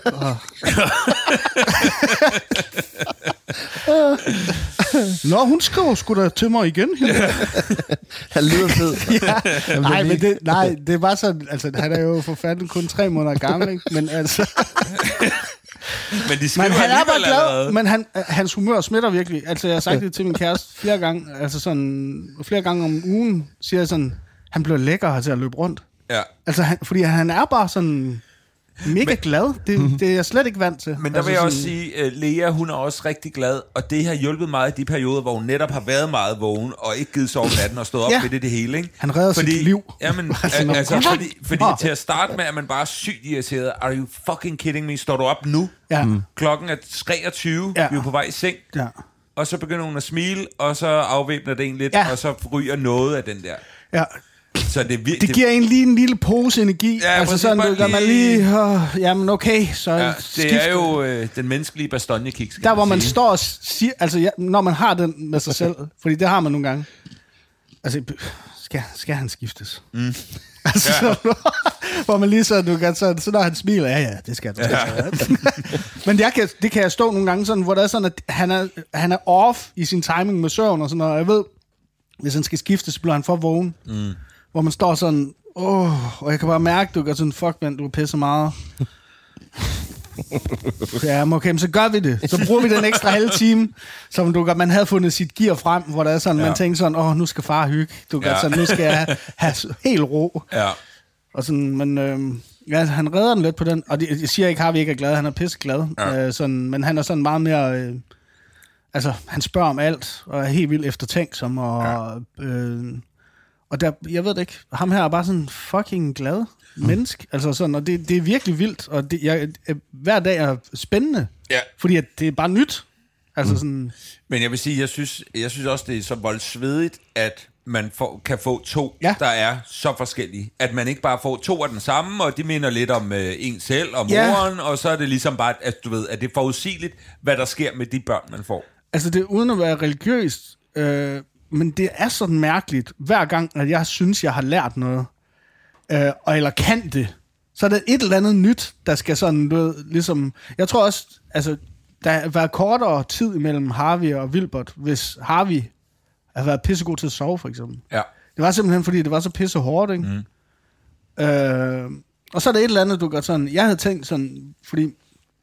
Nå, hun skriver sgu da til mig igen. Han lyder fed. Ja. Nej, men det, nej, det er bare sådan, altså, han er jo for fanden kun tre måneder gammel, ikke? Men altså... Men de skriver men han er bare glad, allerede. men han, hans humør smitter virkelig. Altså, jeg har sagt det til min kæreste flere gange, altså sådan, flere gange om ugen, siger jeg sådan, han bliver lækker til at løbe rundt. Ja. Altså, han, fordi han er bare sådan mega men, glad. Det, mm-hmm. det er jeg slet ikke vant til. Men der altså vil jeg sådan, også sige, at Lea, hun er også rigtig glad, og det har hjulpet meget i de perioder, hvor hun netop har været meget vågen, og ikke givet sove natten og stået op ja. ved det, det hele, ikke? Han redder fordi, sit liv. Jamen, altså, altså fordi, fordi til at starte med, at man bare er sygt irriteret. Are you fucking kidding me? Står du op nu? Ja. Mm. Klokken er treogtyve, ja. vi er på vej i seng. Ja. Og så begynder hun at smile, og så afvæbner det en lidt, ja. og så ryger noget af den der. Ja. Så det, vir- det giver en lige en lille pose energi. Ja, altså sådan, du gør man lige... Oh, jamen okay, så ja, det skifte. er jo øh, den menneskelige bastonjekiks. Der, hvor man sige. står og siger... Altså, ja, når man har den med sig selv, fordi det har man nogle gange. Altså, skal, skal han skiftes? Mm. Altså, ja. så, hvor man lige så, du kan, så, så når han smiler, ja, ja, det skal du. Ja. Men jeg kan, det kan jeg stå nogle gange sådan, hvor det er sådan, at han er, han er off i sin timing med søvn og sådan noget. Jeg ved, hvis han skal skiftes, så bliver han for vågen. Mm. Hvor man står sådan, åh, og jeg kan bare mærke, du gør sådan, fuck, man, du pisser meget. Ja, men okay, men så gør vi det. Så bruger vi den ekstra halve time, som du gør, man havde fundet sit gear frem, hvor der er sådan, ja. man tænker sådan, åh, nu skal far hygge. Du gør ja. sådan, nu skal jeg have helt ro. Ja. Og sådan, men øh, ja, han redder den lidt på den, og det, jeg siger ikke, Harvey ikke er glad, han er pisseglad. Ja. Øh, sådan, men han er sådan meget mere, øh, altså, han spørger om alt, og er helt vildt eftertænksom, og... Ja. Øh, Og der, jeg ved det ikke, ham her er bare sådan fucking glad menneske. Mm. Altså sådan, og det, det er virkelig vildt, og det, jeg, hver dag er spændende. Ja. Fordi at det er bare nyt. Altså mm. sådan... Men jeg vil sige, jeg synes, jeg synes også, det er så voldsvedigt, at man får, kan få to, ja. der er så forskellige. At man ikke bare får to af den samme, og de minder lidt om øh, en selv og moren, ja. og så er det ligesom bare, at du ved, at det er forudsigeligt, hvad der sker med de børn, man får. Altså det er uden at være religiøst... Øh, men det er sådan mærkeligt, hver gang, at jeg synes, jeg har lært noget, øh, og eller kan det, så er der et eller andet nyt, der skal sådan, du ved, ligesom... Jeg tror også, altså, der har været kortere tid imellem Harvey og Vilbert, hvis Harvey har været pissegod til at sove, for eksempel. Ja. Det var simpelthen, fordi det var så pisse hårdt, ikke? Mm. Øh, og så er der et eller andet, du gør sådan... Jeg havde tænkt sådan, fordi...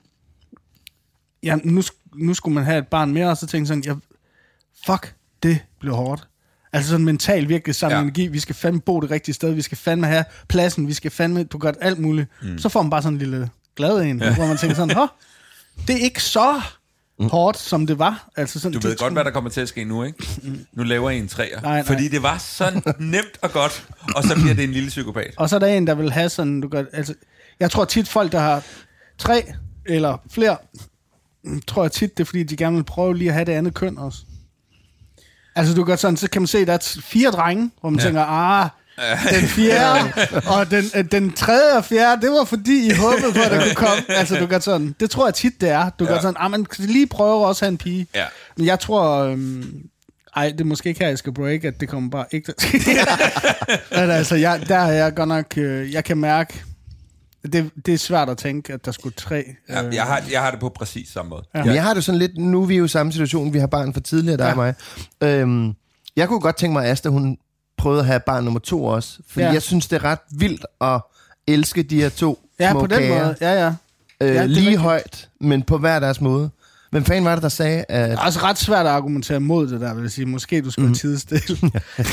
Ja, nu, nu skulle man have et barn mere, og så tænkte jeg sådan, jeg, fuck, det blev hårdt. Altså sådan mentalt virkelig sammen ja. energi. Vi skal fandme bo det rigtige sted. Vi skal fandme have pladsen. Vi skal fandme, du gør alt muligt. Mm. Så får man bare sådan en lille glad en, ja. hvor man tænker sådan, hå, det er ikke så mm. hårdt, som det var. Altså sådan, du ved godt, hvad der kommer til at ske nu, ikke? Nu laver I en træer. Nej, nej. Fordi det var så nemt og godt, og så bliver det en lille psykopat. Og så er der en, der vil have sådan, du gør, altså, jeg tror tit folk, der har tre eller flere, tror jeg tit, det er fordi, de gerne vil prøve lige at have det andet køn også. Altså, du gør sådan, så kan man se, at der er fire drenge, hvor man ja. tænker, ah, den fjerde, og den, den tredje og fjerde, det var fordi, I håbede på, at der kunne komme. Altså, du gør sådan, det tror jeg tit, det er. Du ja. gør sådan, ah, man kan lige prøve også at have en pige. Ja. Men jeg tror, øhm, ej, det er måske ikke her, jeg skal break, at det kommer bare ikke til. Men altså, jeg, der er jeg godt nok, øh, jeg kan mærke, Det, det er svært at tænke, at der skulle tre... Ja, øh... jeg, har, jeg har det på præcis samme måde. Ja. Men jeg har det sådan lidt... Nu er vi jo i samme situation. Vi har barn for tidligere, der ja. og mig. Øhm, jeg kunne godt tænke mig, at Asta, hun prøvede at have barn nummer to også. Fordi ja. jeg synes, det er ret vildt at elske de her to ja, små på den kager. måde. Ja, ja. Øh, ja lige rigtig. højt, men på hver deres måde. Hvem fanden var det, der sagde, at... Det er altså ret svært at argumentere mod det der, vil jeg sige. Måske du skulle mm. tidestille.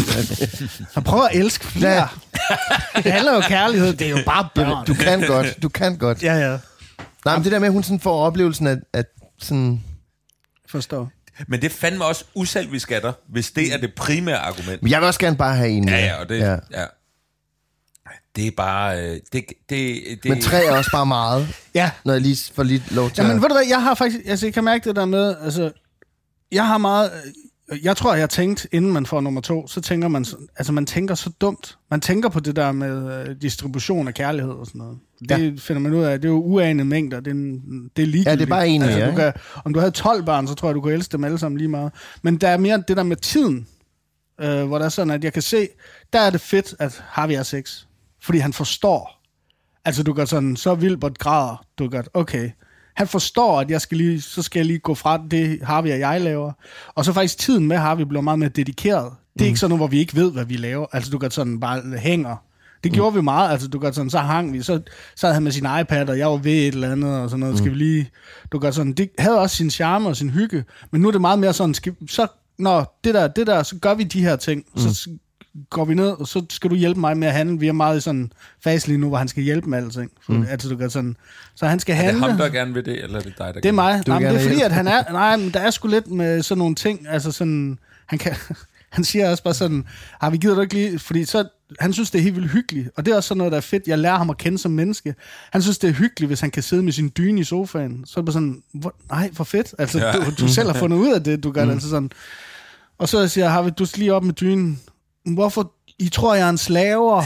Og prøv at elske flere. Ja. Det handler jo om kærlighed. Det er jo bare børn. Du kan godt. Du kan godt. Ja, ja. Nej, men det der med, at hun sådan får oplevelsen af, at sådan... Forstår. Men det fandme også uselvisk af dig, hvis det er det primære argument. Men jeg vil også gerne bare have en. Ja, ja, og det... Ja. Ja. Det er bare... Det, det, det, men tre er også bare meget. Ja. Når jeg lige får lidt lov til. Jamen, ved du hvad, jeg har faktisk... Altså, jeg kan mærke det der med... Altså, jeg har meget... Jeg tror, jeg har tænkt, inden man får nummer to, så tænker man... Altså, man tænker så dumt. Man tænker på det der med uh, distribution af kærlighed og sådan noget. Det ja. finder man ud af. Det er jo uanede mængder. Det er, en, det er ligegyldigt. Ja, det er bare en mere, altså, du kan, om du havde tolv børn, så tror jeg, du kunne elske dem alle sammen lige meget. Men der er mere det der med tiden, øh, hvor der er sådan, at jeg kan se, der er det fedt, at Harvey er sex. Fordi han forstår. Altså, du gør sådan, så Wilbert græder. Du gør, okay. Han forstår, at jeg skal lige, så skal jeg lige gå fra det, Harvey og jeg laver. Og så faktisk tiden med Harvey bliver meget mere dedikeret. Det er mm. ikke sådan noget, hvor vi ikke ved, hvad vi laver. Altså, du gør sådan bare hænger. Det gjorde mm. vi meget. Altså, du gør sådan, så hang vi. Så sad han med sin iPad, og jeg var ved et eller andet, og sådan noget. Mm. Skal vi lige... Du gør sådan, det havde også sin charme og sin hygge. Men nu er det meget mere sådan, skal, så, når det der, det der, så gør vi de her ting. Mm. Så går vi ned, og så skal du hjælpe mig med at handle. Vi er meget i sådan en fase lige nu, hvor han skal hjælpe med alting. Mm. Altså, du gør sådan, så han skal handle. Er det ham, der gerne vil det, eller er det dig, der Det er mig. Nej, men det er fordi, hjælpe. at han er... Nej, men der er sgu lidt med sådan nogle ting. Altså sådan... Han kan... Han siger også bare sådan, har vi givet du ikke lige... Fordi så... Han synes, det er helt vildt hyggeligt. Og det er også sådan noget, der er fedt. Jeg lærer ham at kende som menneske. Han synes, det er hyggeligt, hvis han kan sidde med sin dyne i sofaen. Så er det bare sådan... Hvor, nej, for fedt. Altså, ja. du, du selv har fundet ud af det, du gør mm. det altså sådan... Og så siger jeg, har vi du skal lige op med dynen. Hvorfor... I tror, jeg er en slaver.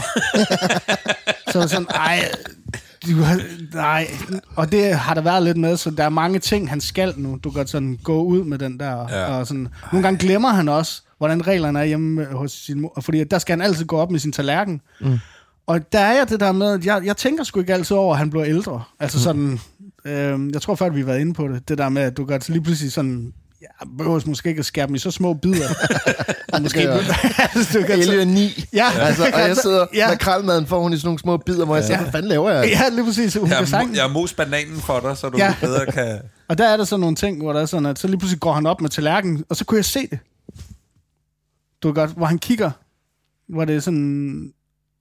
Så sådan, ej, du, nej. Og det har der været lidt med, så der er mange ting, han skal nu. Du kan sådan gå ud med den der. Ja. Og sådan. Nogle gange glemmer han også, hvordan reglerne er hjemme hos sin mor. Fordi der skal han altid gå op med sin tallerken. Mm. Og der er jeg det der med, at jeg, jeg tænker sgu ikke altid over, at han bliver ældre. Altså sådan, øh, jeg tror før, vi har været inde på det. Det der med, at du gør lige pludselig sådan... Jeg behøver måske ikke at skære dem i så små bidder. Måske Ellie er ni. Ja. Altså, og jeg sidder ja. med kraldmaden, får hun i sådan nogle små bidder, hvor jeg siger, ja. hvad fanden laver jeg? Ja, lige præcis. Hun jeg, mo- jeg mos bananen for dig, så du ja. bedre kan... Og der er der sådan nogle ting, hvor der er sådan, at så lige pludselig går han op med tallerkenen, og så kunne jeg se det. Du ved godt, hvor han kigger, hvor det er sådan...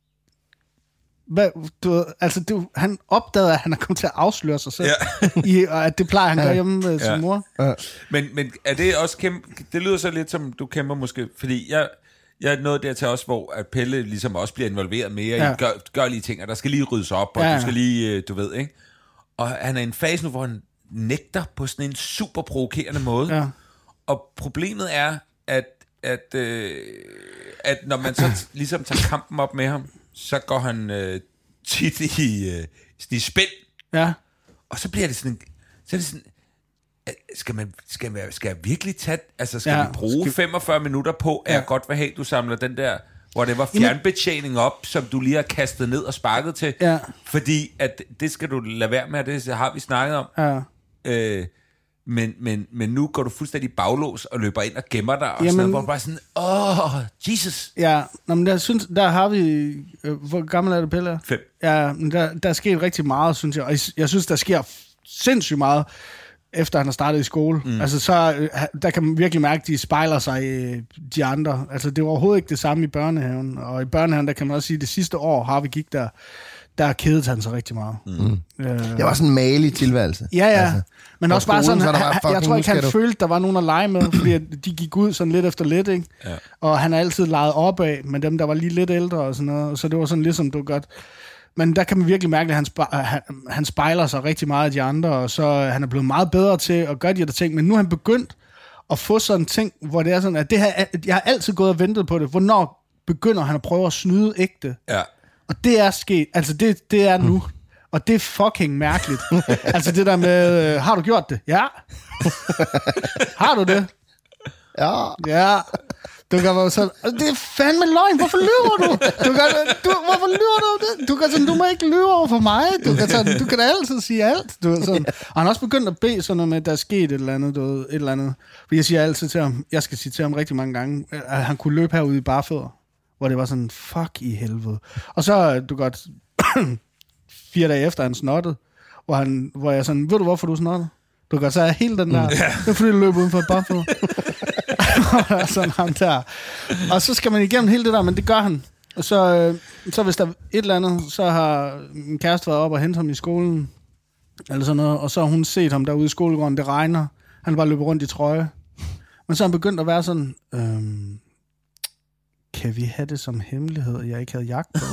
Hvad, du, altså, du, han opdagede, at han er kommet til at afsløre sig selv, ja. i, og at det plejer han ja. gør hjemme med sin ja. mor. Ja. Men, men er det også kæmpe, det lyder så lidt som, du kæmper måske, fordi jeg, jeg er nået dertil også, hvor at Pelle ligesom også bliver involveret mere ja. i, gør, gør lige ting, og der skal lige ryddes op, og ja. du skal lige, du ved, ikke? Og han er i en fase nu, hvor han nægter på sådan en super provokerende måde. Ja. Og problemet er, at, at, øh, at når man så ligesom tager kampen op med ham, så går han øh, tit i, øh, i spænd. Ja. Og så bliver det sådan, så er det sådan, skal man, skal man, skal jeg virkelig tage, altså skal ja, vi bruge skal... femogfyrre minutter på, at ja. jeg godt vil have, du samler den der, hvor det var fjernbetjening op, som du lige har kastet ned og sparket til, ja. fordi at det skal du lade være med, det har vi snakket om. Ja. Øh, Men, men, men nu går du fuldstændig baglås og løber ind og gemmer dig, og Jamen, sådan noget, hvor du bare sådan, åh, oh, Jesus. Ja, nå, men der, synes, der har vi, øh, hvor gammel er det, Pelle? Fem. Ja, men der, der er sket rigtig meget, synes jeg, og jeg synes, der sker sindssygt meget, efter han har startet i skole. Mm. Altså, så, der kan man virkelig mærke, at de spejler sig i de andre. Altså, det var overhovedet ikke det samme i børnehaven, og i børnehaven, der kan man også sige, at det sidste år har vi gik der, der kedede han så rigtig meget. Mm. Øh, det var sådan en malig tilværelse. Ja, ja. Altså, men også bare sådan, han, han, jeg tror ikke, han følte, der var nogen at lege med, fordi de gik ud sådan lidt efter lidt, ikke? Ja. Og han har altid leget op af med dem, der var lige lidt ældre og sådan noget, så det var sådan ligesom, du godt... Men der kan man virkelig mærke, at han, spe, han, han spejler sig rigtig meget af de andre, og så han er blevet meget bedre til at gøre de her ting, men nu er han begyndt at få sådan en ting, hvor det er sådan, at det her, jeg har altid gået og ventet på det. Hvornår begynder han at prøve at snyde ægte? Ja. Og det er sket, altså det, det er nu. Og det er fucking mærkeligt. Altså det der med, øh, har du gjort det? Ja. Har du det? Ja. Ja. Du kan være sådan, det er fandme løgn, hvorfor lyver du? Du kan, du, hvorfor lyver du det? Du kan sådan, du må ikke lyve over for mig. Du kan, sådan, du kan da altid sige alt. Du ved, sådan. Og han har også begyndt at bede sådan noget med, at der er sket et eller andet, du ved, et eller andet. For jeg siger altid til ham, jeg skal sige til ham rigtig mange gange, at han kunne løbe herude i barefødder. Hvor det var sådan, fuck i helvede. Og så, du godt, fire dage efter, han snottede, hvor, han, hvor jeg sådan, ved du hvorfor du snottede? Du kan sige hele den der, det er fordi du løb uden for et barefødder. Sådan ham der. Og så skal man igennem hele det der, men det gør han. Og så, så hvis der er et eller andet, så har min kæreste været op og hentet ham i skolen, eller sådan noget, og så har hun set ham derude i skolegården, det regner, han bare løber rundt i trøje. Men så er han begyndt at være sådan, øhm, kan vi have det som hemmelighed, at jeg ikke havde jagt på?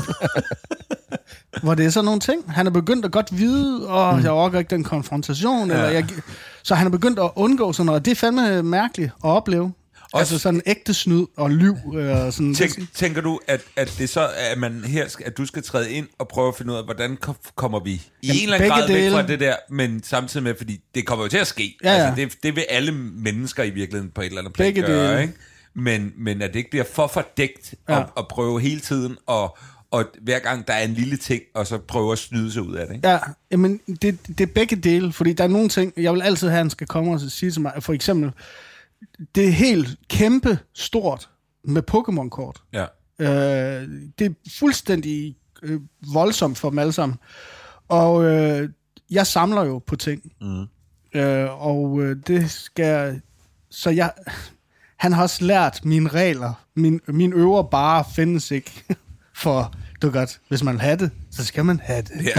Hvor det er sådan nogle ting. Han er begyndt at godt vide, og mm. jeg overgår ikke den konfrontation, ja. eller jeg, så han er begyndt at undgå sådan noget, og det er fandme mærkeligt at opleve. Også, altså sådan ægte snyd og lyv. Øh, sådan. Tænk, tænker du, at, at det så at man her skal, at du skal træde ind og prøve at finde ud af, hvordan kommer vi i Jamen, en eller anden grad væk fra det der, men samtidig med, fordi det kommer jo til at ske. Ja, ja. Altså, det, det vil alle mennesker i virkeligheden på et eller andet plan begge gøre, dele. Ikke? Men, men at det ikke bliver for fordækt ja. at, at prøve hele tiden, og, og hver gang der er en lille ting, og så prøve at snyde sig ud af det. Ikke? Ja, men det, det er begge dele, fordi der er nogle ting, jeg vil altid have, at han skal komme og sige til mig, for eksempel, det er helt kæmpe stort med Pokémon-kort. Ja. Øh, det er fuldstændig øh, voldsomt for dem alle sammen. Og øh, jeg samler jo på ting. Mm. Øh, og øh, det skal... Så jeg... Han har også lært mine regler. Min, min øvre bare findes ikke for... Du godt, hvis man vil have det, så skal man have det. Ja.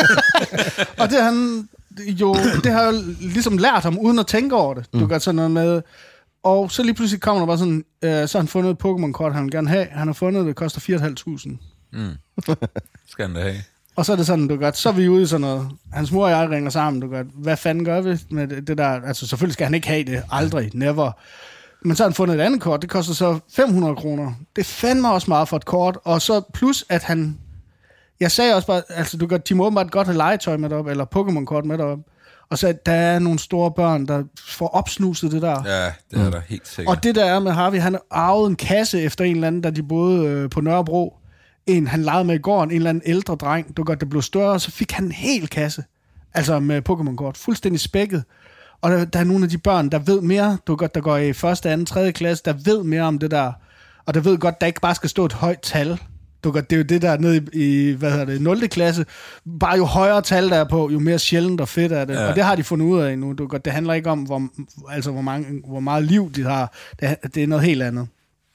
Og det han... Jo, det har jeg ligesom lært ham, uden at tænke over det. Du mm. gør sådan noget med... Og så lige pludselig kommer der bare sådan... Øh, så har han fundet et Pokémon-kort, han vil gerne have. Han har fundet det, det koster fire tusind fem hundrede. Mm. Skal han da have. Og så er det sådan, du godt, så er vi ude i sådan noget. Hans mor og jeg ringer sammen, du godt. Hvad fanden gør vi med det, det der? Altså selvfølgelig skal han ikke have det. Aldrig. Never. Men så har han fundet et andet kort. Det koster så fem hundrede kroner. Det fandme også meget for et kort. Og så plus, at han... Jeg sagde også bare, altså du godt, de må åbenbart godt have legetøj med derop, eller Pokémon-kort med derop. Og så der er nogle store børn, der får opsnuset det der. Ja, det er mm. der helt sikkert. Og det der er med Harvey, han arvede en kasse efter en eller anden, der de boede øh, på Nørrebro. En, han legede med i gården, en eller anden ældre dreng. Du godt, det blev større, så fik han en hel kasse. Altså med Pokémon-kort. Fuldstændig spækket. Og der, der er nogle af de børn, der ved mere. Du godt, der går i første, anden, tredje klasse, der ved mere om det der. Og der ved godt, der ikke bare skal stå et højt tal. Du godt, det er jo det der nede i, i hvad hedder det, nul klasse. Bare jo højere tal der er på, jo mere sjældent og fedt er det. Ja. Og det har de fundet ud af nu. Du godt, det handler ikke om, hvor, altså, hvor, mange, hvor meget liv de har. Det, det er noget helt andet.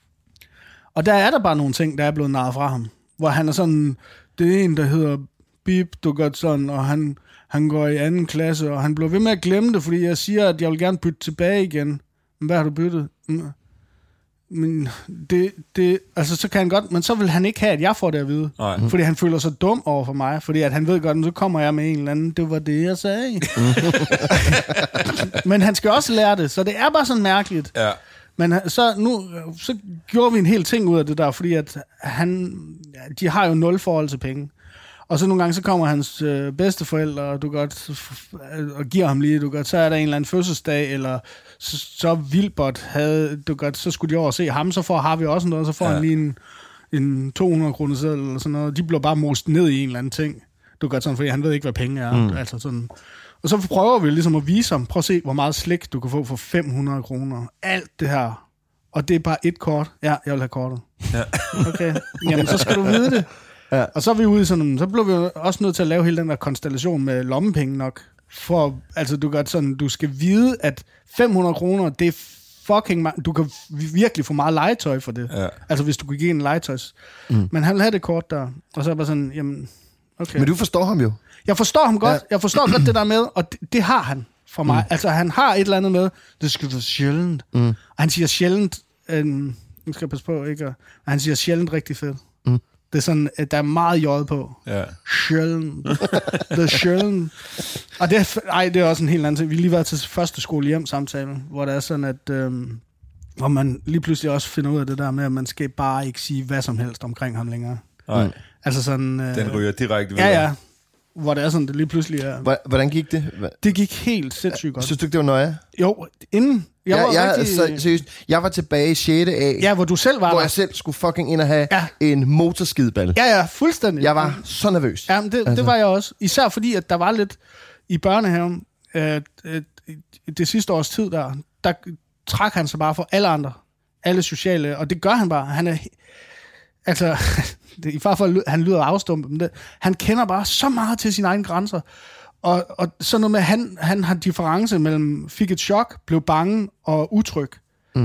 Og der er der bare nogle ting, der er blevet narret fra ham. Hvor han er sådan, det er en, der hedder Bip, du godt sådan, og han, han går i anden klasse, og han bliver ved med at glemme det, fordi jeg siger, at jeg vil gerne bytte tilbage igen. Men hvad har du byttet? Men det, det, altså så kan han godt, men så vil han ikke have, at jeg får det at vide. Nej. Fordi han føler sig dum over for mig, fordi at han ved godt, at så kommer jeg med en eller anden, det var det, jeg sagde. Men han skal også lære det, så det er bare sådan mærkeligt. Ja. Men så nu, så gjorde vi en hel ting ud af det der, fordi at han, de har jo nul forhold til penge. Og så nogle gange, så kommer hans øh, bedsteforældre, og du godt, og giver ham lige, du godt, så er der en eller anden fødselsdag, eller så, så Vilbert havde, du godt, så skulle de over og se ham, så får Harvey også noget, så får ja. han lige en, en to hundrede kroner seddel, eller sådan noget. De bliver bare most ned i en eller anden ting. Du godt sådan, fordi han ved ikke, hvad penge er. Mm. Altså sådan. Og så prøver vi ligesom at vise ham, prøv at se, hvor meget slik du kan få for fem hundrede kroner. Alt det her. Og det er bare et kort. Ja, jeg vil have kortet. Ja. Okay, jamen så skal du vide det. Ja. Og så er vi ude i sådan, så blev vi også nødt til at lave hele den der konstellation med lommepenge nok. For, altså du gør sådan, du skal vide, at fem hundrede kroner, det er fucking meget, du kan virkelig få meget legetøj for det. Ja. Altså hvis du kan give en legetøjs. Mm. Men han vil have det kort der, og så er bare sådan, jamen, okay. Men du forstår ham jo. Jeg forstår ham godt, ja. jeg forstår godt det der med, og det, det har han for mig. Mm. Altså han har et eller andet med, det skal være sjældent. Mm. Og han siger sjældent, øh, nu skal jeg passe på, ikke? Og han siger sjældent rigtig fedt. Mm. Det er sådan, der er meget jød på. Ja. Sjældent. Det er sjældent. Og det er, ej, det er også en helt anden ting. Vi har lige været til første skole hjem samtale, hvor det er sådan, at øhm, hvor man lige pludselig også finder ud af det der med, at man skal bare ikke sige hvad som helst omkring ham længere. Nej. Altså sådan... Øh, Den ryger direkte videre. Ja, ja. Hvor det er sådan, det lige pludselig er... Hvordan gik det? Hva? Det gik helt sindssygt godt. Synes du ikke, det var nøje? Jo, inden... Jeg, jeg, var jeg, rigtig... så, seriøst, jeg var tilbage i sjette A. Ja, hvor du selv var Hvor der. jeg selv skulle fucking ind og have ja. en motorskideball. Ja, ja, fuldstændig. Jeg var så nervøs. Ja, men det, altså. det var jeg også. Især fordi, at der var lidt i børnehaven, øh, øh, det sidste års tid der, der trak han sig bare for alle andre. Alle sociale, og det gør han bare. Han er... Altså... Det, i hvert fald, han lyder afstumpet, men det, han kender bare så meget til sine egne grænser. Og, og sådan noget med, han, han har difference mellem fik et chok, blev bange og utryg. Mm.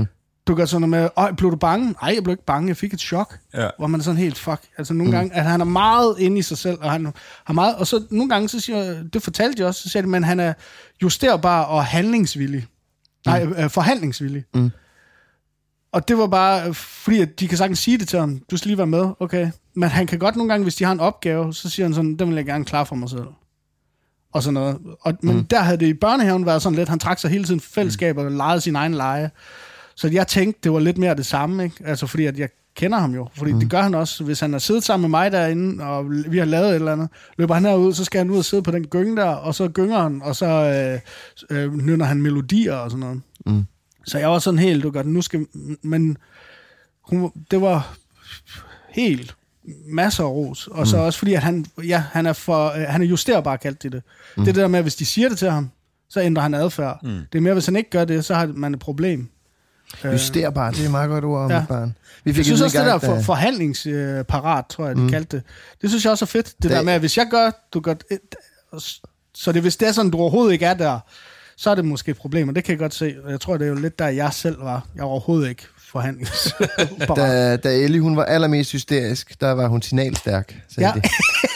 du gør sådan noget med, blev du bange? Nej, jeg blev ikke bange, jeg fik et chok. Ja. Hvor man er sådan helt, fuck. Altså nogle mm. gange, at han er meget inde i sig selv, og han har meget, og så nogle gange, så siger det fortalte jeg også, så siger de, men han er justerbar og handlingsvillig. Mm. Nej, øh, forhandlingsvillig. Mm. Og det var bare, fordi at de kan sagtens sige det til ham, du skal lige være med, okay. Men han kan godt nogle gange, hvis de har en opgave, så siger han sådan, den vil jeg gerne klare for mig selv. Og sådan noget. Og, men mm. der havde det i børnehaven været sådan lidt, han trak sig hele tiden fællesskab og legede sin egen lege. Så jeg tænkte, det var lidt mere det samme, ikke? Altså fordi at jeg kender ham jo. Fordi mm. det gør han også, hvis han har siddet sammen med mig derinde, og vi har lavet et eller andet, løber han herud, så skal han ud og sidde på den gynge der, og så gynger han, og så øh, øh, nynner han melodier og sådan noget. Mm. Så jeg var sådan helt, du gør det, nu skal... Men hun, det var helt masser af ros. Og mm. så også fordi, at han, ja, han er for, øh, han er justerbar, kaldt de det. Mm. Det er det der med, at hvis de siger det til ham, så ændrer han adfærd. Mm. Det er mere, hvis han ikke gør det, så har man et problem. Justerbar, det er meget godt ord om ja. et barn. Vi fik jeg synes også, det der for, forhandlingsparat, tror jeg, de mm. kaldte det. Det synes jeg også er fedt. Det, det der med, at hvis jeg gør, du gør... Så det, hvis det er sådan, du overhovedet ikke er der, så er det måske et problem, og det kan jeg godt se. Jeg tror, det er jo lidt der, jeg selv var. Jeg var overhovedet ikke forhandlingsparat. da, da Ellie, hun var allermest hysterisk, der var hun signalstærk, sagde ja. det.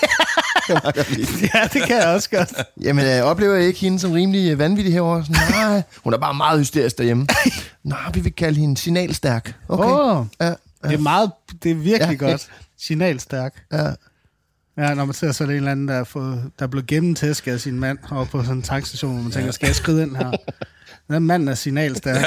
Ja, det kan jeg også godt. Jamen, jeg oplever jeg ikke hende som rimelig vanvittig herovre? Sådan, nej, hun er bare meget hysterisk derhjemme. Nej, vi vil kalde hende signalstærk. Okay. Oh, ja, ja. Det er meget, det er virkelig ja. godt. Signalstærk. Ja. Ja, når man ser så er det en eller anden, der er, fået, der er blevet gennemtæsket af sin mand over på sådan en taxistation, hvor man tænker, skal jeg skride ind her? Den mand er signalstærk.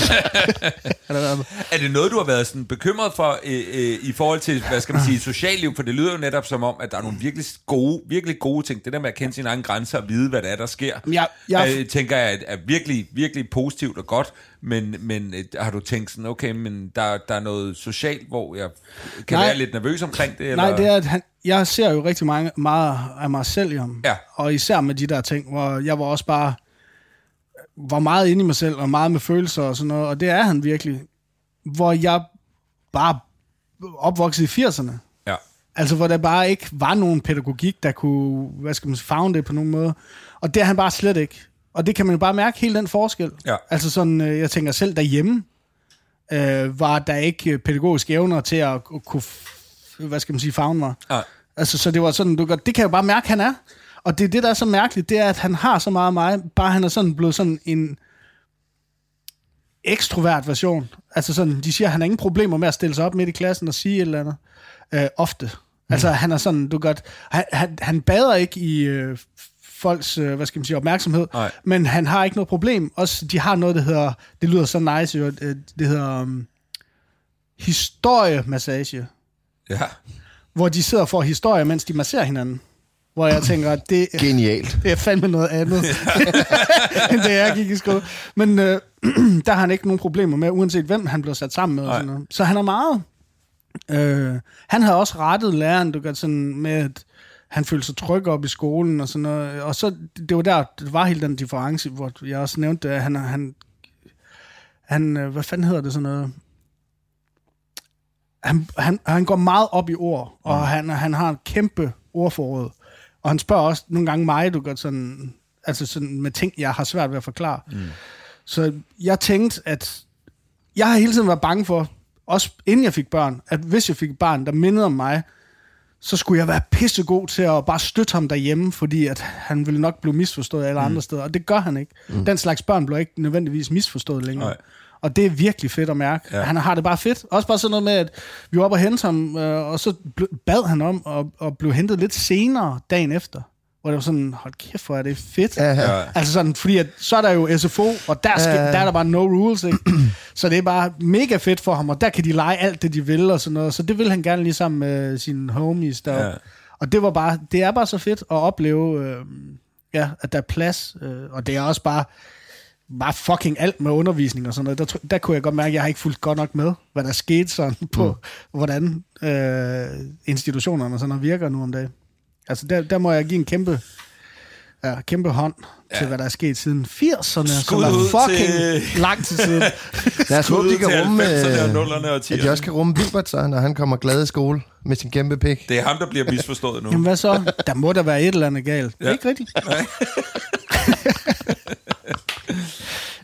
Er det noget, du har været sådan bekymret for øh, øh, i forhold til, hvad skal man sige, socialliv? For det lyder jo netop som om, at der er nogle virkelig gode, virkelig gode ting. Det der med at kende sine egne grænser og vide, hvad det er, der sker, ja, jeg... øh, tænker jeg er, er virkelig, virkelig positivt og godt. Men, men øh, har du tænkt sådan, okay, men der, der er noget socialt, hvor jeg kan nej, være lidt nervøs omkring det? Eller? Nej, det er, at han, jeg ser jo rigtig mange, meget af mig selv i ham. Ja. Og især med de der ting, hvor jeg var også bare... var meget inde i mig selv, og meget med følelser og sådan noget, og det er han virkelig. Hvor jeg bare opvoksede i firserne. Ja. Altså, hvor der bare ikke var nogen pædagogik, der kunne, hvad skal man sige, favne det på nogen måde. Og det er han bare slet ikke. Og det kan man jo bare mærke, hele den forskel. Ja. Altså sådan, jeg tænker selv derhjemme, øh, var der ikke pædagogiske evner til at, at kunne, hvad skal man sige, favne mig. Ja. Altså, så det var sådan, du, det kan jeg jo bare mærke, han er. Og det er det, der er så mærkeligt, det er, at han har så meget af mig, bare han er sådan blevet sådan en ekstrovert version. Altså sådan, de siger, at han har ingen problemer med at stille sig op midt i klassen og sige et eller andet. Øh, ofte. Mm. Altså, han er sådan, du godt, han, han, han bader ikke i øh, folks, øh, hvad skal man sige, opmærksomhed, nej, men han har ikke noget problem. Også, de har noget, der hedder, det lyder så nice, jo, det hedder um, historiemassage. Ja. Hvor de sidder og får historie, mens de masserer hinanden. Hvor jeg tænker, at det, genialt. Det er fandme noget andet, end det jeg gik i skole. Men øh, der har han ikke nogen problemer med, uanset hvem han blev sat sammen med. Og sådan noget. Så han er meget... Øh, han havde også rettet læreren, du gør sådan med, at han følte sig tryg op i skolen og sådan noget. Og så, det var der, det var hele den difference, hvor jeg også nævnte, at han... han, han hvad fanden hedder det sådan noget... Han, han, han går meget op i ord, og mm. han, han har en kæmpe ordforråd. Og han spørger også nogle gange mig, du gør sådan, altså sådan med ting, jeg har svært ved at forklare. Mm. Så jeg tænkte, at jeg har hele tiden været bange for, også inden jeg fik børn, at hvis jeg fik et barn, der mindede om mig, så skulle jeg være pissegod til at bare støtte ham derhjemme, fordi at han ville nok blive misforstået alle mm. andre steder. Og det gør han ikke. Mm. Den slags børn bliver ikke nødvendigvis misforstået længere. Nej. Og det er virkelig fedt at mærke. Ja. Han har det bare fedt. Også bare sådan noget med, at vi var oppe og hente ham, øh, og så bad han om at, at blive hentet lidt senere dagen efter. Hvor det var sådan, hold kæft, hvor er det fedt. Ja, ja. Altså sådan, fordi at, så er der jo S F O, og der, skal, ja, ja. der er der bare no rules, ikke? Så det er bare mega fedt for ham, og der kan de lege alt det, de vil, og sådan noget. Så det vil han gerne lige sammen med sine homies deroppe. Ja. Og det var bare, det er bare så fedt at opleve, øh, ja, at der er plads. Øh, og det er også bare... bare fucking alt med undervisning og sådan noget. Der, der kunne jeg godt mærke, at jeg har ikke fulgt godt nok med, hvad der skete sådan på, mm. hvordan øh, institutionerne sådan noget virker nu om dagen. Altså, der, der må jeg give en kæmpe, ja, kæmpe hånd ja. til, hvad der er sket siden firserne, som er fucking til... lang tid siden. Lad os håbe, de kan rumme, at de også kan rumme Bilbert, så, når han kommer glad i skole med sin kæmpe pik. Det er ham, der bliver misforstået nu. Jamen, hvad så? Der må der være et eller andet galt. Ja. Ikke rigtigt? Nej.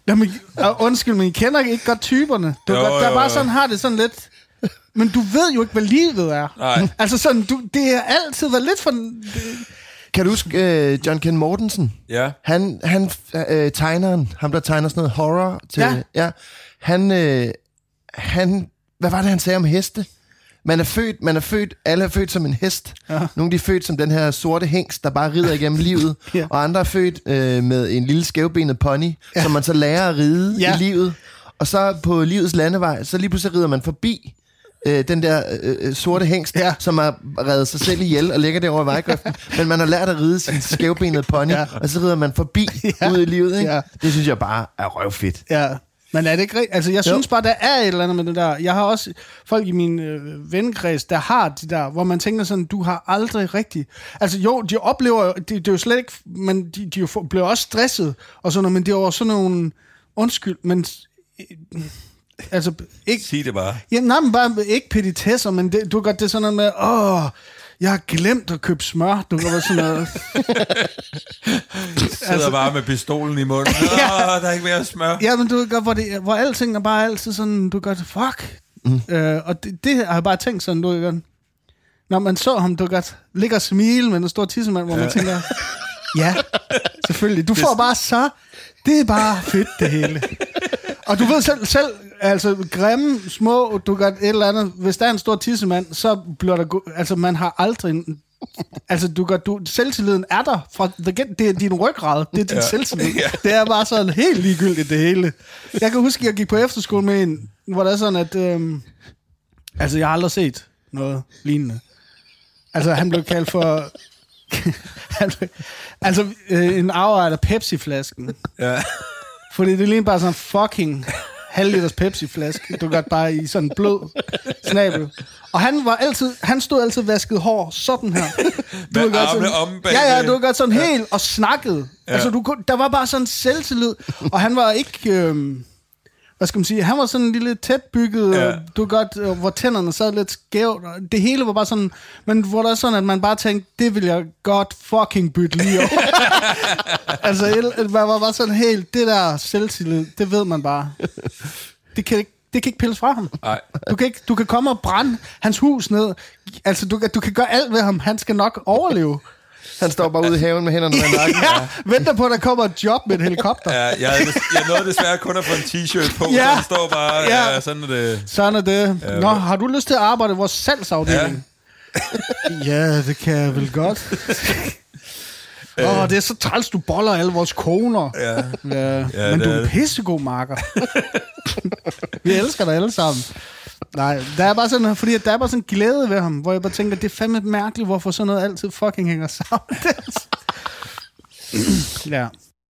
Jamen, undskyld, men I kender ikke godt typerne. Du jo, godt, der jo, bare jo. sådan har det sådan lidt... Men du ved jo ikke, hvad livet er. Nej. Altså sådan, du, det har altid været lidt for... Kan du huske uh, John Ken Mortensen? Ja. Han, han uh, tegneren, ham der tegner sådan noget horror til... Ja. ja han, uh, han... Hvad var det, han sagde om heste? Man er født, man er født, alle er født som en hest. Ja. Nogle de er født som den her sorte hængst, der bare rider igennem livet. Ja. Og andre er født øh, med en lille skævbenet pony, ja. som man så lærer at ride ja. i livet. Og så på livets landevej, så lige pludselig rider man forbi øh, den der øh, sorte hængst, ja. som har reddet sig selv ihjel og ligger derovre i vejgrøften. Men man har lært at ride sin skævbenet pony, ja. og så rider man forbi ja. ud i livet. Ikke? Ja. Det synes jeg bare er røvfedt. Ja. Men er det ikke rigtigt? Altså, jeg synes jo. bare, der er et eller andet med det der. Jeg har også folk i min øh, vennekreds, der har de der, hvor man tænker sådan, du har aldrig rigtigt... Altså jo, de oplever jo, det, det er jo slet ikke... Men de, de jo bliver også stresset og sådan noget, men det er jo sådan nogle... Undskyld, men... Øh, altså, ikke... Sig det bare. Ja, nej, men bare ikke petitesser, men det, du gør det sådan noget med, åh... Jeg har glemt at købe smør. Du kan være sådan noget... Sidder altså, bare med pistolen i munden. Ja. Åh, der er ikke mere smør. Ja, men du gør, hvor, det, hvor alting er bare altid sådan, du gør det, fuck. Mm. Øh, og det, det har jeg bare tænkt sådan, du gør. Når man så ham, du gør, ligger og smile med en stor tissemand, hvor ja. man tænker, ja, selvfølgelig. Du får bare så... Det er bare fedt, det hele. Og du ved selv, selv altså grimme, små, du gør et eller andet, hvis der er en stor tissemand, så bliver der, go- altså man har aldrig, altså du gør, du, selvtilliden er der, fra, det er din ryggrad, det er din ja. selvtillid. Ja. Det er bare sådan helt ligegyldigt, det hele. Jeg kan huske, at jeg gik på efterskole med en, hvor det er sådan, at, øhm, altså jeg har aldrig set noget lignende. Altså han blev kaldt for... altså øh, en afart af Pepsi-flasken. Ja. Fordi det ligner bare sådan en fucking halvliters Pepsi-flaske. Du gør bare i sådan en blød snabel. Og han var altid, han stod altid vasket hår sådan her. Du med armene om bag. Ja, ja, du har godt sådan ja. helt og snakket. Ja. Altså du der var bare sådan selvtillid, og han var ikke øh, hvad skal man sige, han var sådan en lille tætbygget, ja. du godt, hvor tænderne sad lidt skævt, og det hele var bare sådan, men hvor der er sådan, at man bare tænkte, det vil jeg godt fucking bytte lige over. Altså, man var bare sådan helt, det der selvtillid, det ved man bare. Det kan ikke, det kan ikke pilles fra ham. Nej. Du kan ikke, du kan komme og brænde hans hus ned. Altså, du, du kan gøre alt ved ham, han skal nok overleve. Han står bare ude i haven med hænderne med nakken. Ja, ja. Venter på, at der kommer et job med en helikopter. Ja, jeg, jeg nåede desværre kun at få en t-shirt på, ja. Så han står bare, ja, ja sådan er det. Sådan er det. Ja, Nå, har du lyst til at arbejde i vores salgsafdeling? Ja, ja det kan jeg vel godt. Åh, oh, det er så træls, du boller alle vores koner. Ja. Ja. Ja, men du er en pissegod marker. Vi elsker dig alle sammen. Nej, der er bare sådan, fordi der er bare sådan en glæde ved ham, hvor jeg bare tænker, det er fandme mærkeligt, hvorfor sådan noget altid fucking hænger sammen. Ja.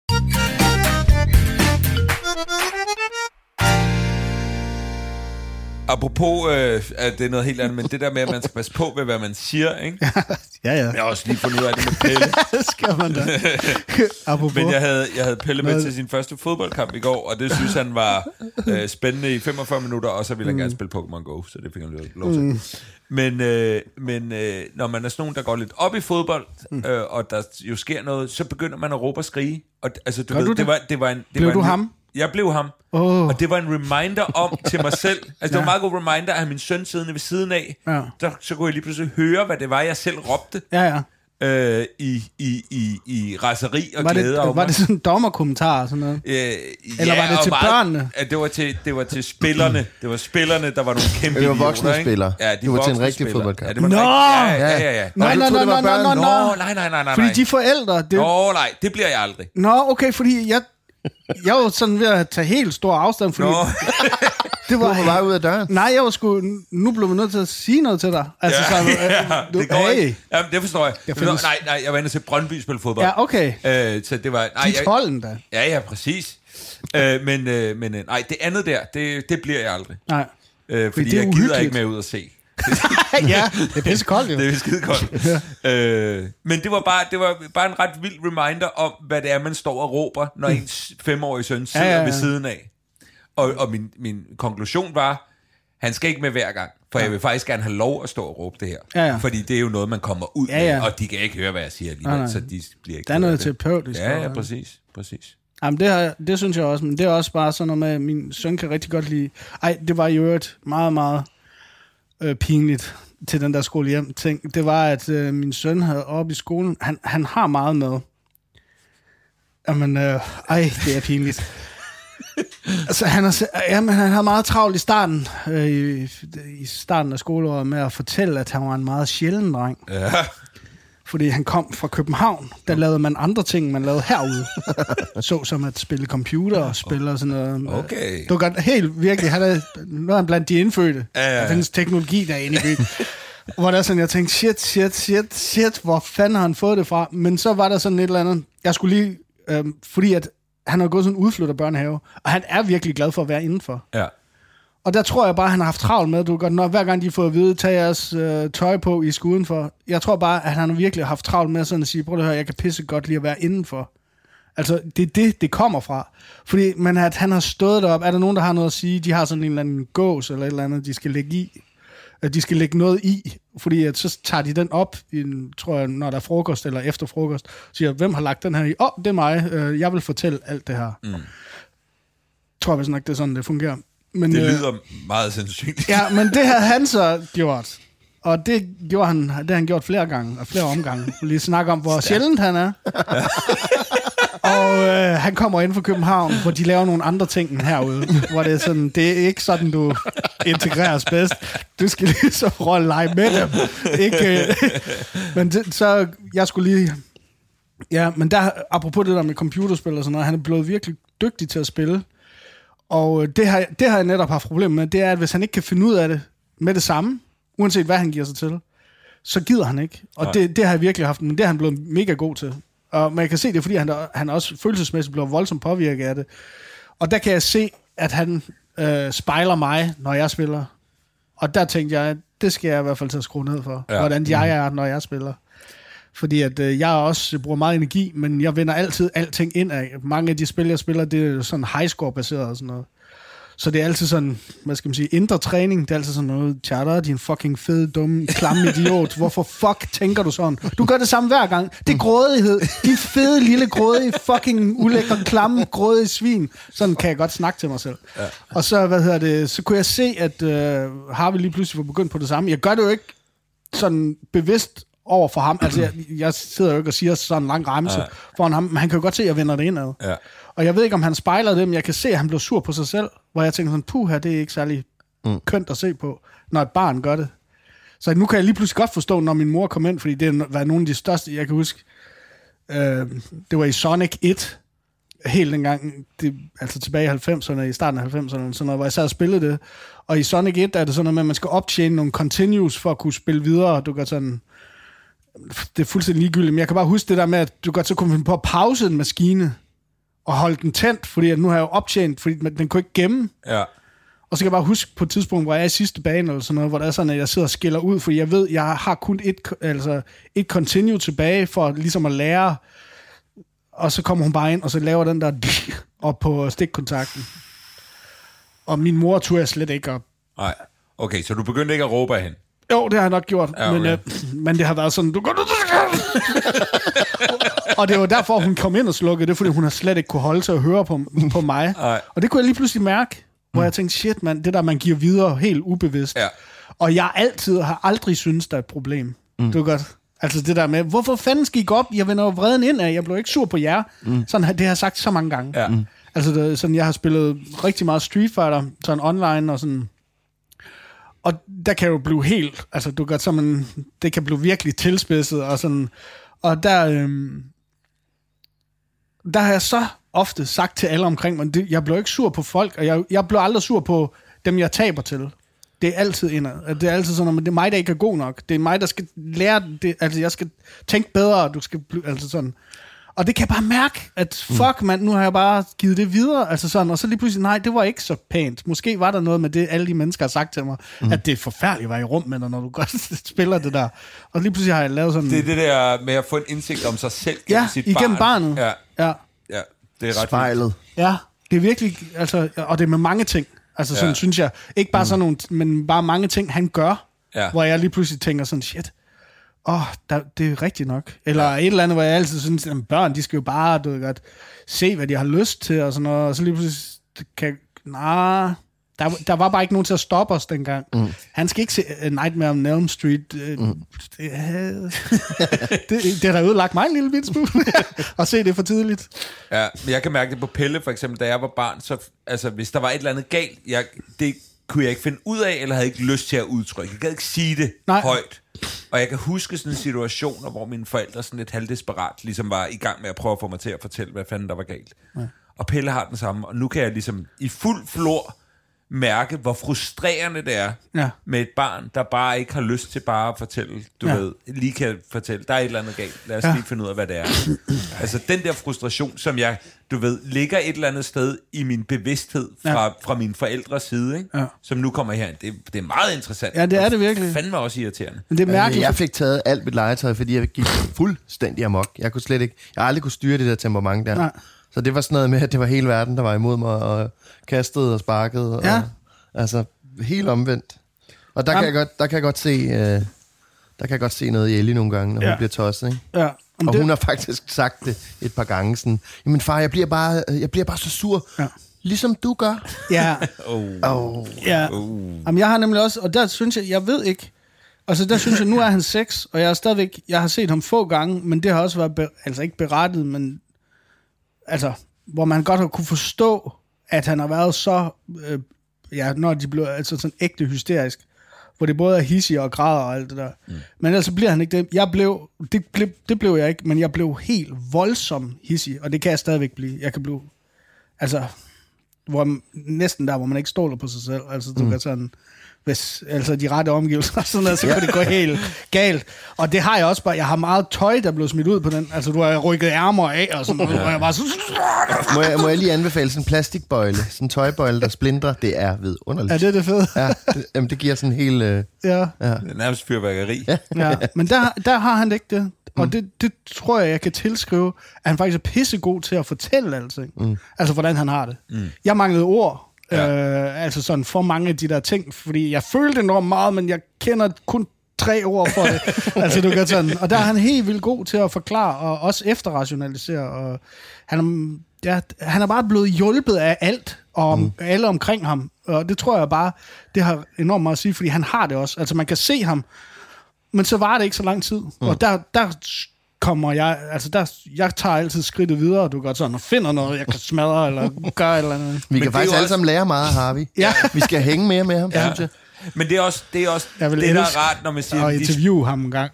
Apropos, øh, at det er noget helt andet, men det der med, at man skal passe på ved, hvad man siger, ikke? Ja, ja. Jeg har også lige fundet ud af det med Pelle. Det skal man da. Apropos. Men jeg havde, jeg havde Pelle med til sin første fodboldkamp i går, og det synes han var øh, spændende i femogfyrre minutter, og så ville han mm. gerne spille Pokémon Go, så det fik han lov til. Mm. Men, øh, men øh, når man er sådan nogen, der går lidt op i fodbold, mm. øh, og der jo sker noget, så begynder man at råbe og skrige. Og, altså, du ved, du det? det var, det var en, det Blev var du en, ham? Jeg blev ham. Oh. Og det var en reminder om til mig selv. Altså, ja. Det var en meget god reminder at have min søn siddende ved siden af. Ja. Der, så kunne jeg lige pludselig høre, hvad det var, jeg selv råbte. Ja, ja. Øh, i, i, i, i raseri og var glæde det, over Var det sådan en dommerkommentar og sådan noget? Øh, Eller ja, var det til meget, børnene? Det var til, det var til spillerne. Det var spillerne, der var nogle kæmpe idioter. Det var voksne spillere. Ja, de det var til en rigtig fodboldkamp. Ja, Nå! Ja, ja, ja. ja. Nej, nej, nej, nej, nej, nej, nej, nej, nej, nej. Fordi de forældre... Det... Nå, nej, det bliver jeg aldrig. Nå, okay, fordi jeg... Jeg var sådan ved at tage helt stor afstand, fordi... Det var på vej ud af døren. Nej, jeg var sgu... Nu blev vi nødt til at sige noget til dig. Altså, ja, så, ja, du, det går hey. ikke. Jamen, det forstår jeg. jeg findes... Nej, nej, jeg var inde til Brøndby spille fodbold. Ja, okay. Øh, så det var... Nej, Dit holden da. Ja, ja, præcis. øh, men, øh, men øh, nej, det andet der, det, det bliver jeg aldrig. Nej. Øh, fordi det jeg gider ikke med ud at se. Ja, det er pisse koldt jo. Det er skide koldt. ja. øh, men det var, bare, det var bare en ret vild reminder om, hvad det er, man står og råber, når mm. ens femårige søn sidder ja, ja, ja. ved siden af. Og, og min, min konklusion var, han skal ikke med hver gang, for ja. jeg vil faktisk gerne have lov at stå og råbe det her. Ja, ja. Fordi det er jo noget, man kommer ud ja, ja. med, og de kan ikke høre, hvad jeg siger alligevel, så de bliver ikke... Der er noget terapeutisk. Ja, ja, præcis, præcis. Jamen, det, har, det synes jeg også, men det er også bare sådan noget med, at min søn kan rigtig godt lide... Ej, det var i øvrigt meget, meget øh, pinligt til den der skole hjem ting. Det var, at øh, min søn havde oppe i skolen... Han, han har meget med. Jamen, øh, ej, det er pinligt. Altså, han, har, jamen, han har meget travlt i starten, øh, i, i starten af skoleåret med at fortælle, at han var en meget sjælden dreng. Ja. Fordi han kom fra København, der lavede man andre ting, man lavede herude. Så som at spille computer og spille og sådan noget. Okay. Det var godt, helt virkelig, han er, nu er han blandt de indfødte. Ja, ja. Der findes teknologi derinde i byen. Hvor der sådan, jeg tænkte, shit, shit, shit, shit, hvor fanden har han fået det fra? Men så var der sådan et eller andet, jeg skulle lige, øh, fordi at han har gået sådan en udflytter børnehave, og han er virkelig glad for at være indenfor. Ja. Og der tror jeg bare, at han har haft travlt med, du godt, når hver gang de får at vide, tag jeres øh, tøj på i skuden for. Jeg tror bare, at han har virkelig haft travlt med sådan at sige, prøv at høre, jeg kan pisse godt lige at være indenfor. Altså, det er det, det kommer fra. Fordi man, at han har stået deroppe, er der nogen, der har noget at sige, de har sådan en eller anden gås eller et eller andet, de skal lægge i. At de skal lægge noget i, fordi at så tager de den op, i en, tror jeg, når der er frokost eller efter frokost, siger, hvem har lagt den her i? Åh, oh, det er mig, øh, jeg vil fortælle alt det her. Mm. Tror jeg nok, det er sådan, det fungerer. Men, det øh, lyder meget sandsynligt. Ja, men det havde han så gjort. Og det gjorde han, det har han gjort flere gange, og flere omgange. Lige snakke om, hvor sjældent han er. Og øh, han kommer ind fra København, hvor de laver nogle andre ting end herude. Hvor det er sådan, det er ikke sådan, du integreres bedst. Du skal lige så prøve at lege med dem. Ikke, øh, men det, så, jeg skulle lige... Ja, men der, apropos det der med computerspil og sådan noget, han er blevet virkelig dygtig til at spille. Og det har, det har jeg netop haft problemer med, det er, at hvis han ikke kan finde ud af det med det samme, uanset hvad han giver sig til, så gider han ikke. Og det, det har jeg virkelig haft, men det er han blevet mega god til. Og man kan se det, fordi han, han også følelsesmæssigt bliver voldsomt påvirket af det. Og der kan jeg se, at han øh, spejler mig, når jeg spiller. Og der tænkte jeg, at det skal jeg i hvert fald til at skrue ned for, ja. Hvordan jeg er, når jeg spiller. Fordi at øh, jeg også bruger meget energi, men jeg vender altid alting ind af. Mange af de spil, jeg spiller, det er sådan high-score-baseret og sådan noget. Så det er altid sådan, hvad skal man sige, indre træning. Det er altid sådan noget, Charter, din fucking fede, dumme, klamme idiot. Hvorfor fuck tænker du sådan? Du gør det samme hver gang. Det er grådighed. Din fede, lille, grådige, fucking ulækre, klamme, grådige svin. Sådan kan jeg godt snakke til mig selv. Ja. Og så, hvad hedder det, så kunne jeg se, at øh, Harvey lige pludselig var begyndt på det samme. Jeg gør det jo ikke sådan bevidst over for ham. Altså, jeg, jeg sidder jo ikke og siger sådan en lang remse ja. Foran ham, men han kan jo godt se, at jeg vender det indad. Ja. Og jeg ved ikke, om han spejler det, men jeg kan se, at han bliver sur på sig selv, hvor jeg tænker sådan, puh her, det er ikke særlig mm. kønt at se på, når et barn gør det. Så nu kan jeg lige pludselig godt forstå, når min mor kom ind, fordi det var nogle af de største, jeg kan huske, øh, det var i Sonic et, helt dengang, det, altså tilbage i halvfemserne, i starten af halvfemserne, sådan noget, hvor jeg sad og spillede det. Og i Sonic et er det sådan noget med, at man skal optjene nogle continues for at kunne spille videre, du gør sådan... Det er fuldstændig ligegyldigt, men jeg kan bare huske det der med, at du godt så kunne finde på at pause en maskine og holde den tændt, fordi at nu har jeg jo optjent, fordi den kunne ikke gemme. Ja. Og så kan jeg bare huske på et tidspunkt, hvor jeg er i sidste bane eller sådan noget, hvor det er sådan, at jeg sidder og skiller ud, fordi jeg ved, jeg har kun et, altså et continue tilbage for ligesom at lære, og så kommer hun bare ind, og så laver den der op på stikkontakten. Og min mor turde jeg slet ikke op. Nej, okay, så du begyndte ikke at råbe af hende? Jo, det har jeg nok gjort, ja, okay. men, øh, men det har været sådan, du går, du skal. Og det var derfor, hun kom ind og slukkede det, fordi hun har slet ikke kunne holde sig og høre på, på mig. Ej. Og det kunne jeg lige pludselig mærke, hvor mm. jeg tænkte, shit mand, det der, man giver videre helt ubevidst. Ja. Og jeg altid har aldrig syntes, der er et problem. Mm. Det var godt. Altså det der med, hvorfor fanden skal I gå op? Jeg vender jo vreden ind af, jeg blev ikke sur på jer. Mm. Sådan, det har jeg sagt så mange gange. Ja. Mm. Altså det, sådan, jeg har spillet rigtig meget Street Fighter, sådan online og sådan... Og der kan jo blive helt, altså du gør sådan, det kan blive virkelig tilspidset og sådan, og der, øhm, der har jeg så ofte sagt til alle omkring mig, det, jeg bliver ikke sur på folk, og jeg, jeg bliver aldrig sur på dem, jeg taber til. Det er altid indad. Det er altid sådan, at det er mig, der ikke er god nok. Det er mig, der skal lære det, altså jeg skal tænke bedre, du skal blive, altså sådan. Og det kan jeg bare mærke, at fuck mand, nu har jeg bare givet det videre, altså sådan, og så lige pludselig, nej, det var ikke så pænt. Måske var der noget med det, alle de mennesker har sagt til mig, mm. at det er forfærdeligt at være i rum med dig, når du godt spiller det der. Og lige pludselig har jeg lavet sådan... Det er det der med at få en indsigt om sig selv gennem ja, sit igennem barn. barnet. Ja, ja. ja, det er ret spejlet. Ja, det er virkelig, altså, og det er med mange ting. Altså sådan, ja. Synes jeg, ikke bare mm. sådan nogle, men bare mange ting, han gør, ja. Hvor jeg lige pludselig tænker sådan, shit, åh, oh, det er rigtigt nok. Eller et eller andet, hvor jeg altid synes, at børn, de skal jo bare, du ved godt, se, hvad de har lyst til, og sådan noget, og så lige pludselig kan, nej, der, der var bare ikke nogen til at stoppe os dengang. Mm. Han skal ikke se uh, Nightmare on Elm Street. Uh, mm. det, uh, det, det har da ødelagt mig en lille bit smule, at se det for tidligt. Ja, men jeg kan mærke det på Pelle, for eksempel, da jeg var barn, så, altså, hvis der var et eller andet galt, jeg, det kunne jeg ikke finde ud af, eller havde ikke lyst til at udtrykke. Jeg gad ikke sige det Nej. højt. Og jeg kan huske sådan situationer, hvor mine forældre sådan lidt halvdesperat ligesom var i gang med at prøve at få mig til at fortælle, hvad fanden der var galt. Ja. Og Pelle har den samme, og nu kan jeg ligesom i fuld flor mærke, hvor frustrerende det er ja. med et barn, der bare ikke har lyst til bare at fortælle, du ja. ved, lige kan fortælle, der er et eller andet galt, lad os ja. lige finde ud af, hvad det er. Altså den der frustration, som jeg, du ved, ligger et eller andet sted i min bevidsthed fra, ja. fra mine forældres side, ikke? Ja. Som nu kommer her, det, det er meget interessant. Ja, det er det virkelig. Det fandme også irriterende. Men det er mærkeligt. Jeg fik taget alt mit legetøj, fordi jeg gik fuldstændig amok. Jeg kunne slet ikke, jeg aldrig kunne styre det der temperament der. Nej. Så det var sådan noget med, at det var hele verden, der var imod mig, og kastede og sparkede. Ja. Og, altså, helt omvendt. Og der kan, jeg godt, der kan jeg godt se, øh, der kan jeg godt se noget i Ellie nogle gange, når ja. hun bliver tosset, ikke? Ja. Og det... hun har faktisk sagt det et par gange sådan, jamen far, jeg bliver bare, jeg bliver bare så sur, ja. ligesom du gør. Ja. oh. Oh. Ja. Oh. Jamen, jeg har nemlig også, og der synes jeg, jeg ved ikke, altså der synes jeg, nu er han seks, og jeg har stadigvæk, jeg har set ham få gange, men det har også været, be, altså ikke berettet, men altså, hvor man godt har kunne forstå, at han har været så, øh, ja, når de blev altså sådan ægte hysterisk, hvor det både er hissig og græder og alt det der. Mm. Men altså bliver han ikke det. Jeg blev, det blev, det blev jeg ikke, men jeg blev helt voldsom hissig, og det kan jeg stadigvæk blive. Jeg kan blive, altså, hvor, næsten der, hvor man ikke stoler på sig selv. Altså, du mm. kan sådan, hvis altså de rette omgivelser, sådan noget, så kan det gå helt galt. Og det har jeg også bare, jeg har meget tøj, der blev smidt ud på den. Altså, du har rykket ærmer af, og sådan noget, og jeg bare så... Må jeg, må jeg lige anbefale sådan en plastikbøjle, sådan en tøjbøjle, der splindrer, det er vidunderligt. Ja, det er det fede. Ja, det, jamen, det giver sådan en hel... Øh, ja. ja. Det er nærmest fyrværkeri. Ja. Ja, men der, der har han ikke det. Og mm. det, det tror jeg, jeg kan tilskrive, at han faktisk er pissegod til at fortælle alting. Mm. Altså, hvordan han har det. Mm. Jeg manglede ord. Ja. Øh, altså sådan for mange af de der ting, fordi jeg følte enormt meget, men jeg kender kun tre ord for det. Altså du kan sådan, og der er han helt vildt god til at forklare og også efterrationalisere, og han er, ja, han er bare blevet hjulpet af alt og mm. alle omkring ham, og det tror jeg bare, det har enormt meget at sige, fordi han har det også. Altså man kan se ham, men så var det ikke så lang tid, mm. og der der kommer jeg, altså der, jeg tager altid skridtet videre, og du gør sådan, og finder noget, jeg kan smadre, eller gøre et eller andet. Vi kan faktisk alle sammen lære meget, Harvey. Ja. Vi skal hænge mere med ham, ja. synes jeg. Men det er også det, er også, det der er rart, når man siger... Og interviewe ham en gang.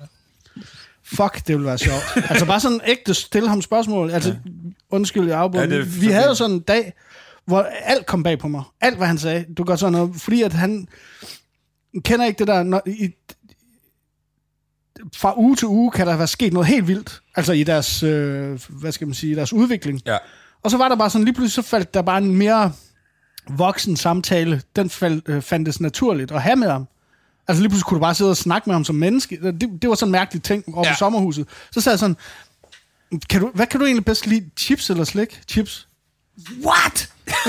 Fuck, det ville være sjovt. Altså bare sådan ægte stille ham spørgsmål. Altså, ja. undskyld, jeg afbryder. Ja, vi havde jo sådan en dag, hvor alt kom bag på mig. Alt, hvad han sagde. Du gør sådan noget, fordi at han kender ikke det der... Når, i, fra uge til uge kan der være sket noget helt vildt, altså i deres, øh, hvad skal man sige, deres udvikling. Ja. Og så var der bare sådan, lige pludselig så faldt der bare en mere voksen samtale, den faldt, øh, fandtes naturligt at have med ham. Altså lige pludselig kunne du bare sidde og snakke med ham som menneske. Det, det var sådan en mærkelig ting over ja. på sommerhuset. Så sagde jeg sådan, kan du, hvad kan du egentlig bedst lide, chips eller slik? Chips. What?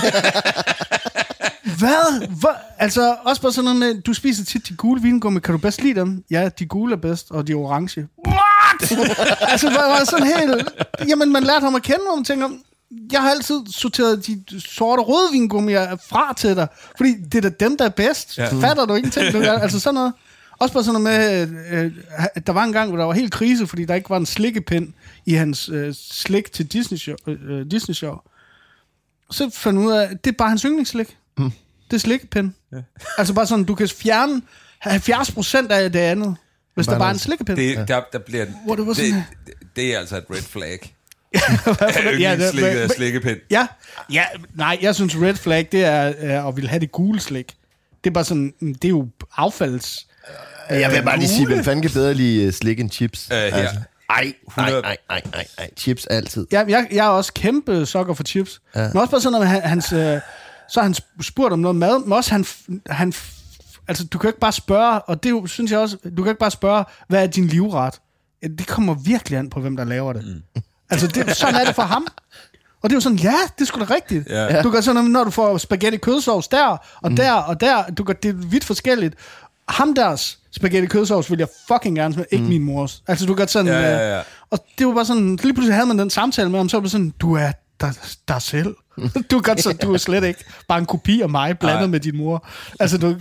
Hvad? Hvad? Altså, også bare sådan noget med, du spiser tit de gule vingummi, kan du bedst lide dem? Ja, de gule er bedst, og de orange. What? Altså, det var sådan helt... Jamen, man lærte ham at kende, og man tænker, jeg har altid sorteret de sorte røde vingummier fra til dig, fordi det er da dem, der er bedst. Ja. Fatter du ingenting? Du, altså sådan noget. Også bare sådan noget med, øh, der var en gang, hvor der var helt krise, fordi der ikke var en slikkepind i hans øh, slik til Disney Show. Øh, Disney Show. Så fandt ud af, det er bare hans yndlingsslik. Mm. Det er slikkepind. Ja. Altså bare sådan, du kan fjerne halvfjerds procent af det andet, hvis bare der bare er en slikkepind. Det, der, der bliver, Hvor det, var sådan, det, det, det er altså et red flag. ja, det, slik og slikkepind. Ja, ja, nej, jeg synes red flag, det er øh, at ville have det gule slik. Det er bare sådan, det er jo affalds. Øh, jeg vil bare lige sige, hvem fanden kan bedre lide slik end chips? Øh, her. Altså. Ej, nej, nej, nej, nej, nej. Chips altid. Ja, jeg, jeg er også kæmpe sokker for chips. Ja. Men også bare sådan, at han, hans, øh, så har han spurgt om noget mad, men også han, han, altså du kan ikke bare spørge, og det jo, synes jeg også, du kan ikke bare spørge, hvad er din livret? Ja, det kommer virkelig an på, hvem der laver det. Mm. Altså, det, sådan er det for ham. Og det er jo sådan, ja, det er sgu da rigtigt. Ja. Du kan sådan, når du får spaghetti kødsovs der, og mm. der, og der, du kan, det er vidt forskelligt. Ham deres, spaghetti kødsovs vil jeg fucking gerne smage, ikke mm. min mors. Altså, du kan godt sådan... Ja, ja, ja. Og det var bare sådan, lige pludselig havde man den samtale med ham, så var det sådan, du er dig, dig selv. Du er godt så, du er slet ikke bare en kopi af mig, blandet Ej. med din mor. Altså, du...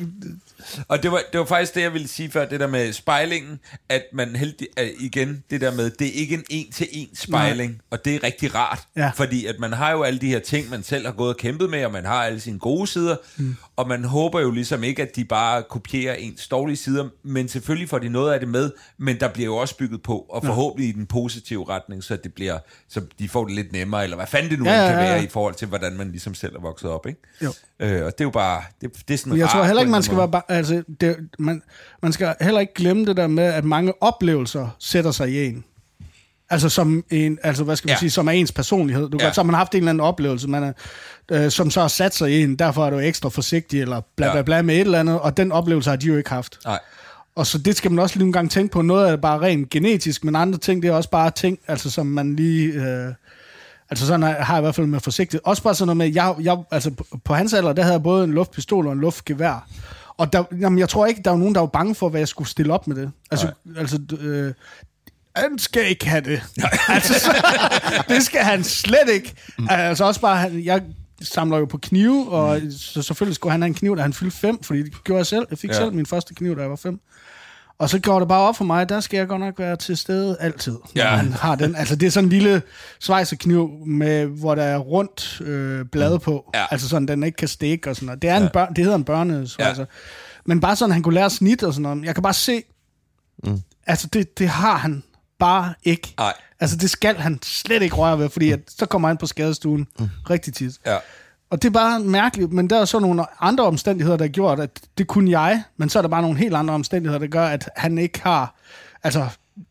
Og det var, det var faktisk det, jeg ville sige før, det der med spejlingen, at man heldig, igen, det der med, det er ikke en en-til-en spejling, Nej. og det er rigtig rart, ja. fordi at man har jo alle de her ting, man selv har gået og kæmpet med, og man har alle sine gode sider, mm. og man håber jo ligesom ikke, at de bare kopierer ens dårlige sider, men selvfølgelig får de noget af det med, men der bliver jo også bygget på, og forhåbentlig ja. i den positive retning, så det bliver, så de får det lidt nemmere, eller hvad fanden det nu ja, ja, ja. kan være, i forhold til, hvordan man ligesom selv er vokset op, ikke? Jo. Øh, og det er jo bare, det, det er sådan jeg rart. tror heller ikke, man skal være bare, altså, det, man, man skal heller ikke glemme det der med, at mange oplevelser sætter sig i en. Altså som en, altså hvad skal man ja. sige, som er ens personlighed. Du ja. kan, så har man haft en eller anden oplevelse, man er, øh, som så har sat sig i en, derfor er du ekstra forsigtig, eller bla bla bla med et eller andet, og den oplevelse har de jo ikke haft. Nej. Og så det skal man også lige en gang tænke på. Noget er bare rent genetisk, men andre ting, det er også bare ting, altså som man lige... Øh, altså sådan har jeg i hvert fald med forsigtighed. Også bare sådan noget med, jeg, jeg, altså på, på hans alder, der havde jeg både en luftpistol og en luftgevær. Og der, jamen, jeg tror ikke, der var nogen, der var bange for, hvad jeg skulle stille op med det. Altså, altså øh, han skal ikke have det. altså, så, det skal han slet ikke. Mm. Altså også bare, jeg samler jo på knive, og mm. så selvfølgelig skulle han have en kniv, da han fyldte fem, fordi det gjorde jeg selv. Jeg fik ja. selv min første kniv, da jeg var fem. Og så går det bare op for mig, der skal jeg godt nok være til stede altid. Ja. Han har den. Altså det er sådan en lille svejserkniv, med, hvor der er rundt øh, blade på. Ja. Altså sådan, den ikke kan stikke og sådan noget. Det, er en børn, det hedder en børnesvejser. Ja. Men bare sådan, han kunne lære snit og sådan noget. Jeg kan bare se, mm. altså det, det har han bare ikke. Ej. Altså det skal han slet ikke røre ved, fordi at, så kommer han på skadestuen mm. rigtig tit. Ja. Og det er bare mærkeligt, men der er så nogle andre omstændigheder, der har gjort, at det kunne jeg, men så er der bare nogle helt andre omstændigheder, der gør, at han ikke har altså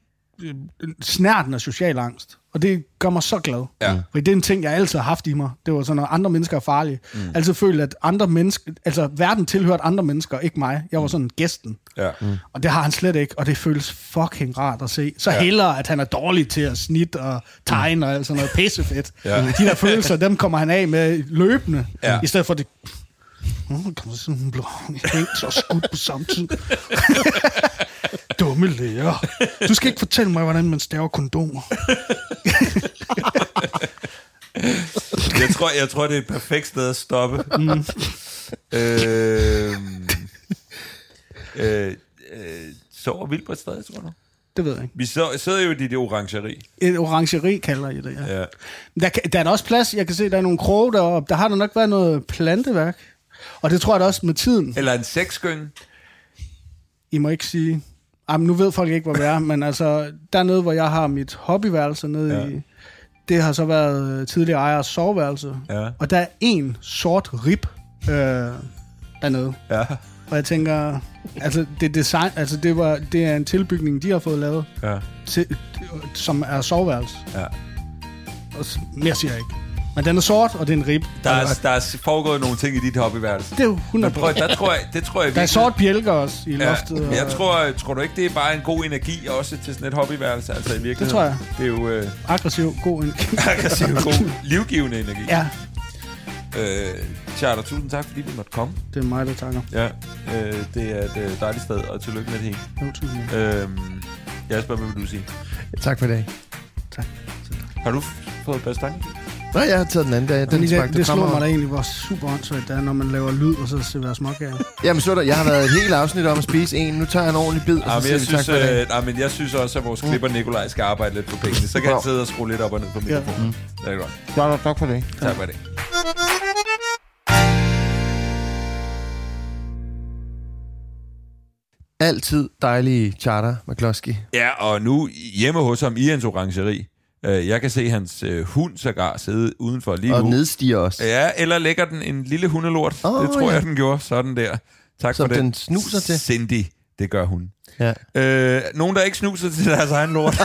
snærten af social angst. Og det gør mig så glad. Ja. Fordi det er en ting, jeg altid har haft i mig. Det var sådan, at andre mennesker er farlige. Mm. Altså følte, at andre mennesker, altså verden tilhørte andre mennesker, ikke mig. Jeg var sådan gæsten. Ja. Mm. Og det har han slet ikke, og det føles fucking rart at se. Så ja. hellere, at han er dårlig til at snitte og tegne mm. og alt sådan noget pissefedt. Ja. De der følelser, dem kommer han af med løbende, ja. i stedet for det... Mm, kan man sådan blive hængt og skudt på samme tid. Dumme lærer. Du skal ikke fortælle mig, hvordan man staver kondomer. jeg, tror, jeg tror, det er et perfekt sted at stoppe. Mm. øh, øh, øh, sover vildt på et sted, tror du? Det ved jeg ikke. Vi sidder jo i det orangeri. Et orangeri kalder I det, ja. ja. Der, der er der også plads. Jeg kan se, der er nogle kroge deroppe. Der har der nok været noget planteværk. Og det tror jeg da også med tiden. Eller en sexgynge. I må ikke sige... Jamen, nu ved folk ikke, hvor vi er, men altså, dernede, hvor jeg har mit hobbyværelse nede ja. i... Det har så været tidligere ejers soveværelse. Ja. Og der er en sort rib øh, dernede. Ja. Og jeg tænker... Altså, det, design, altså det, var, det er en tilbygning, de har fået lavet, ja. til, som er soveværelse. Ja. Og mere siger jeg ikke. Men den er sort, og det er en rib. Der er, der er foregået nogle ting i dit hobbyværelse. Det er jo hundrede procent. Der tror jeg, det tror jeg der er sort bjælker også i ja. loftet. Og... Jeg tror, tror du ikke, det er bare en god energi også til sådan et hobbyværelse? Altså i virkeligheden. Det tror jeg. Det er jo... Øh... Aggressiv, god energi. Aggressiv, god, livgivende energi. Ja. Øh, Charter, tusind tak, fordi du måtte komme. Det er mig, der takker. Ja, øh, det er et øh, dejligt sted, og tillykke med det hele. Jo, tusind. Øh, Jasper, hvad vil du sige? Ja, tak for det. Tak. Har du fået bastange? Nej, jeg har taget den anden dag. Den det det, det slår mig da egentlig, hvor super åndssvagt det er, når man laver lyd, og så serverer småkager. Jamen, så der, jeg har været et helt afsnit om at spise en. Nu tager jeg en ordentlig bid, og ja, så jeg siger synes, vi tak for det. Øh, men jeg synes også, at vores klipper Nikolaj skal arbejde lidt på pengene. Så kan han sidde og skrue lidt op og ned på mikrofonen. Ja. Mm. Det er godt. Ja, tak for det. Tak for det. Altid dejlige Charter McCloskey. Ja, og nu hjemme hos ham i hans orangeri. Jeg kan se hans øh, hund sågar sidde udenfor lige og nu. Og nedstiger også. Ja, eller lægger den en lille hundelort. Oh, det tror ja. jeg, den gjorde. Sådan der. Tak Som for det. den snuser til. Cindy, det gør hun. Ja. Øh, nogen, der ikke snuser til deres egen lort.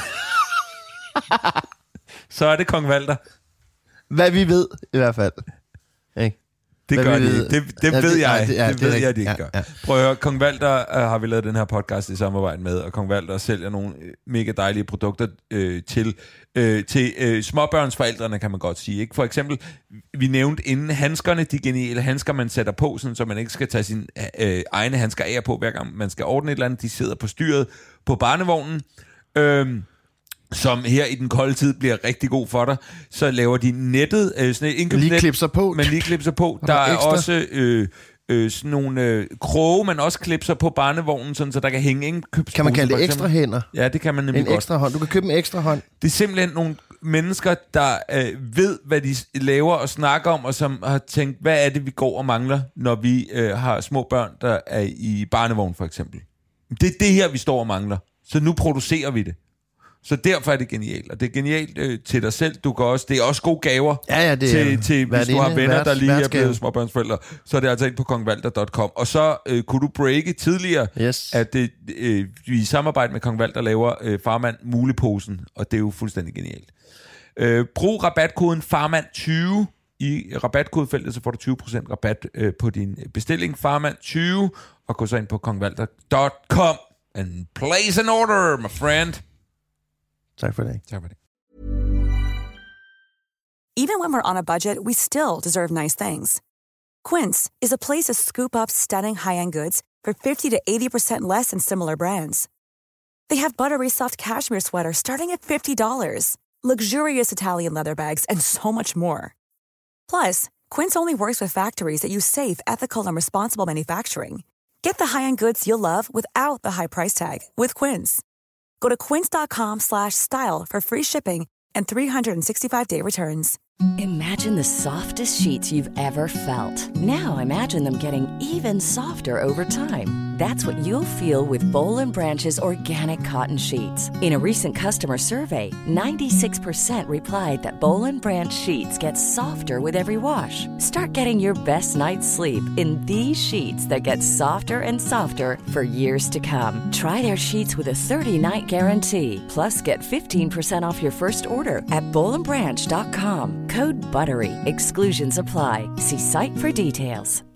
Så er det Kong Walter. Hvad vi ved, i hvert fald. Ikke? Det Hvad gør vil de vi ikke. Det, det Ja, ved det- jeg. ja, det- ja, det det er ved jeg, rigtigt. de ikke Ja, gør. ja. Prøv at høre, Kong Valter uh, har vi lavet den her podcast i samarbejde med, og Kong Valter sælger nogle mega dejlige produkter øh, til, øh, til øh, småbørnsforældrene, kan man godt sige. Ikke? For eksempel, vi nævnte inden handskerne, de geniale handsker, man sætter på, sådan, så man ikke skal tage sine øh, egne handsker af på, hver gang man skal ordne et eller andet. De sidder på styret på barnevognen. Øh, som her i den kolde tid bliver rigtig god for dig, så laver de nettet, øh, sådan et indkøbsnet, Lige klipser på. man lige klipser på. Der er ekstra. også øh, øh, sådan nogle øh, kroge, man også klipser på barnevognen, sådan, så der kan hænge indkøbspose. Kan man kalde for det eksempel. ekstra hænder? Ja, det kan man nemlig En godt. ekstra hånd. Du kan købe en ekstra hånd. Det er simpelthen nogle mennesker, der øh, ved, hvad de laver og snakker om, og som har tænkt, hvad er det, vi går og mangler, når vi øh, har små børn, der er i barnevogn, for eksempel. Det er det her, vi står og mangler. Så nu producerer vi det. Så derfor er det genialt. Og det er genialt øh, til dig selv. Du kan også, det er også gode gaver Ja, ja, det er til, til hvis du har værtinde, venner, der værts- lige er værtsgave. blevet småbørnsforældre. Så er det altså ind på kongvalter punktum com. Og så øh, kunne du breake tidligere, Yes. at det, øh, vi i samarbejde med Kong Valter laver øh, Farmand Muleposen, og det er jo fuldstændig genialt. Øh, brug rabatkoden Farmand tyve i rabatkodefeltet, så får du tyve procent rabat øh, på din bestilling Farmand tyve, og gå så ind på kongvalter punktum com and place an order, my friend. Tak for det. Tak for det. Even when we're on a budget, we still deserve nice things. Quince is a place to scoop up stunning high-end goods for fifty to eighty percent less than similar brands. They have buttery soft cashmere sweaters starting at fifty dollars, luxurious Italian leather bags, and so much more. Plus, Quince only works with factories that use safe, ethical, and responsible manufacturing. Get the high-end goods you'll love without the high price tag with Quince. Go to quince.com slash style for free shipping and three sixty-five day returns. Imagine the softest sheets you've ever felt. Now imagine them getting even softer over time. That's what you'll feel with Boll and Branch's organic cotton sheets. In a recent customer survey, ninety-six percent replied that Boll and Branch sheets get softer with every wash. Start getting your best night's sleep in these sheets that get softer and softer for years to come. Try their sheets with a thirty-night guarantee. Plus, get fifteen percent off your first order at boll and branch dot com. Code BUTTERY. Exclusions apply. See site for details.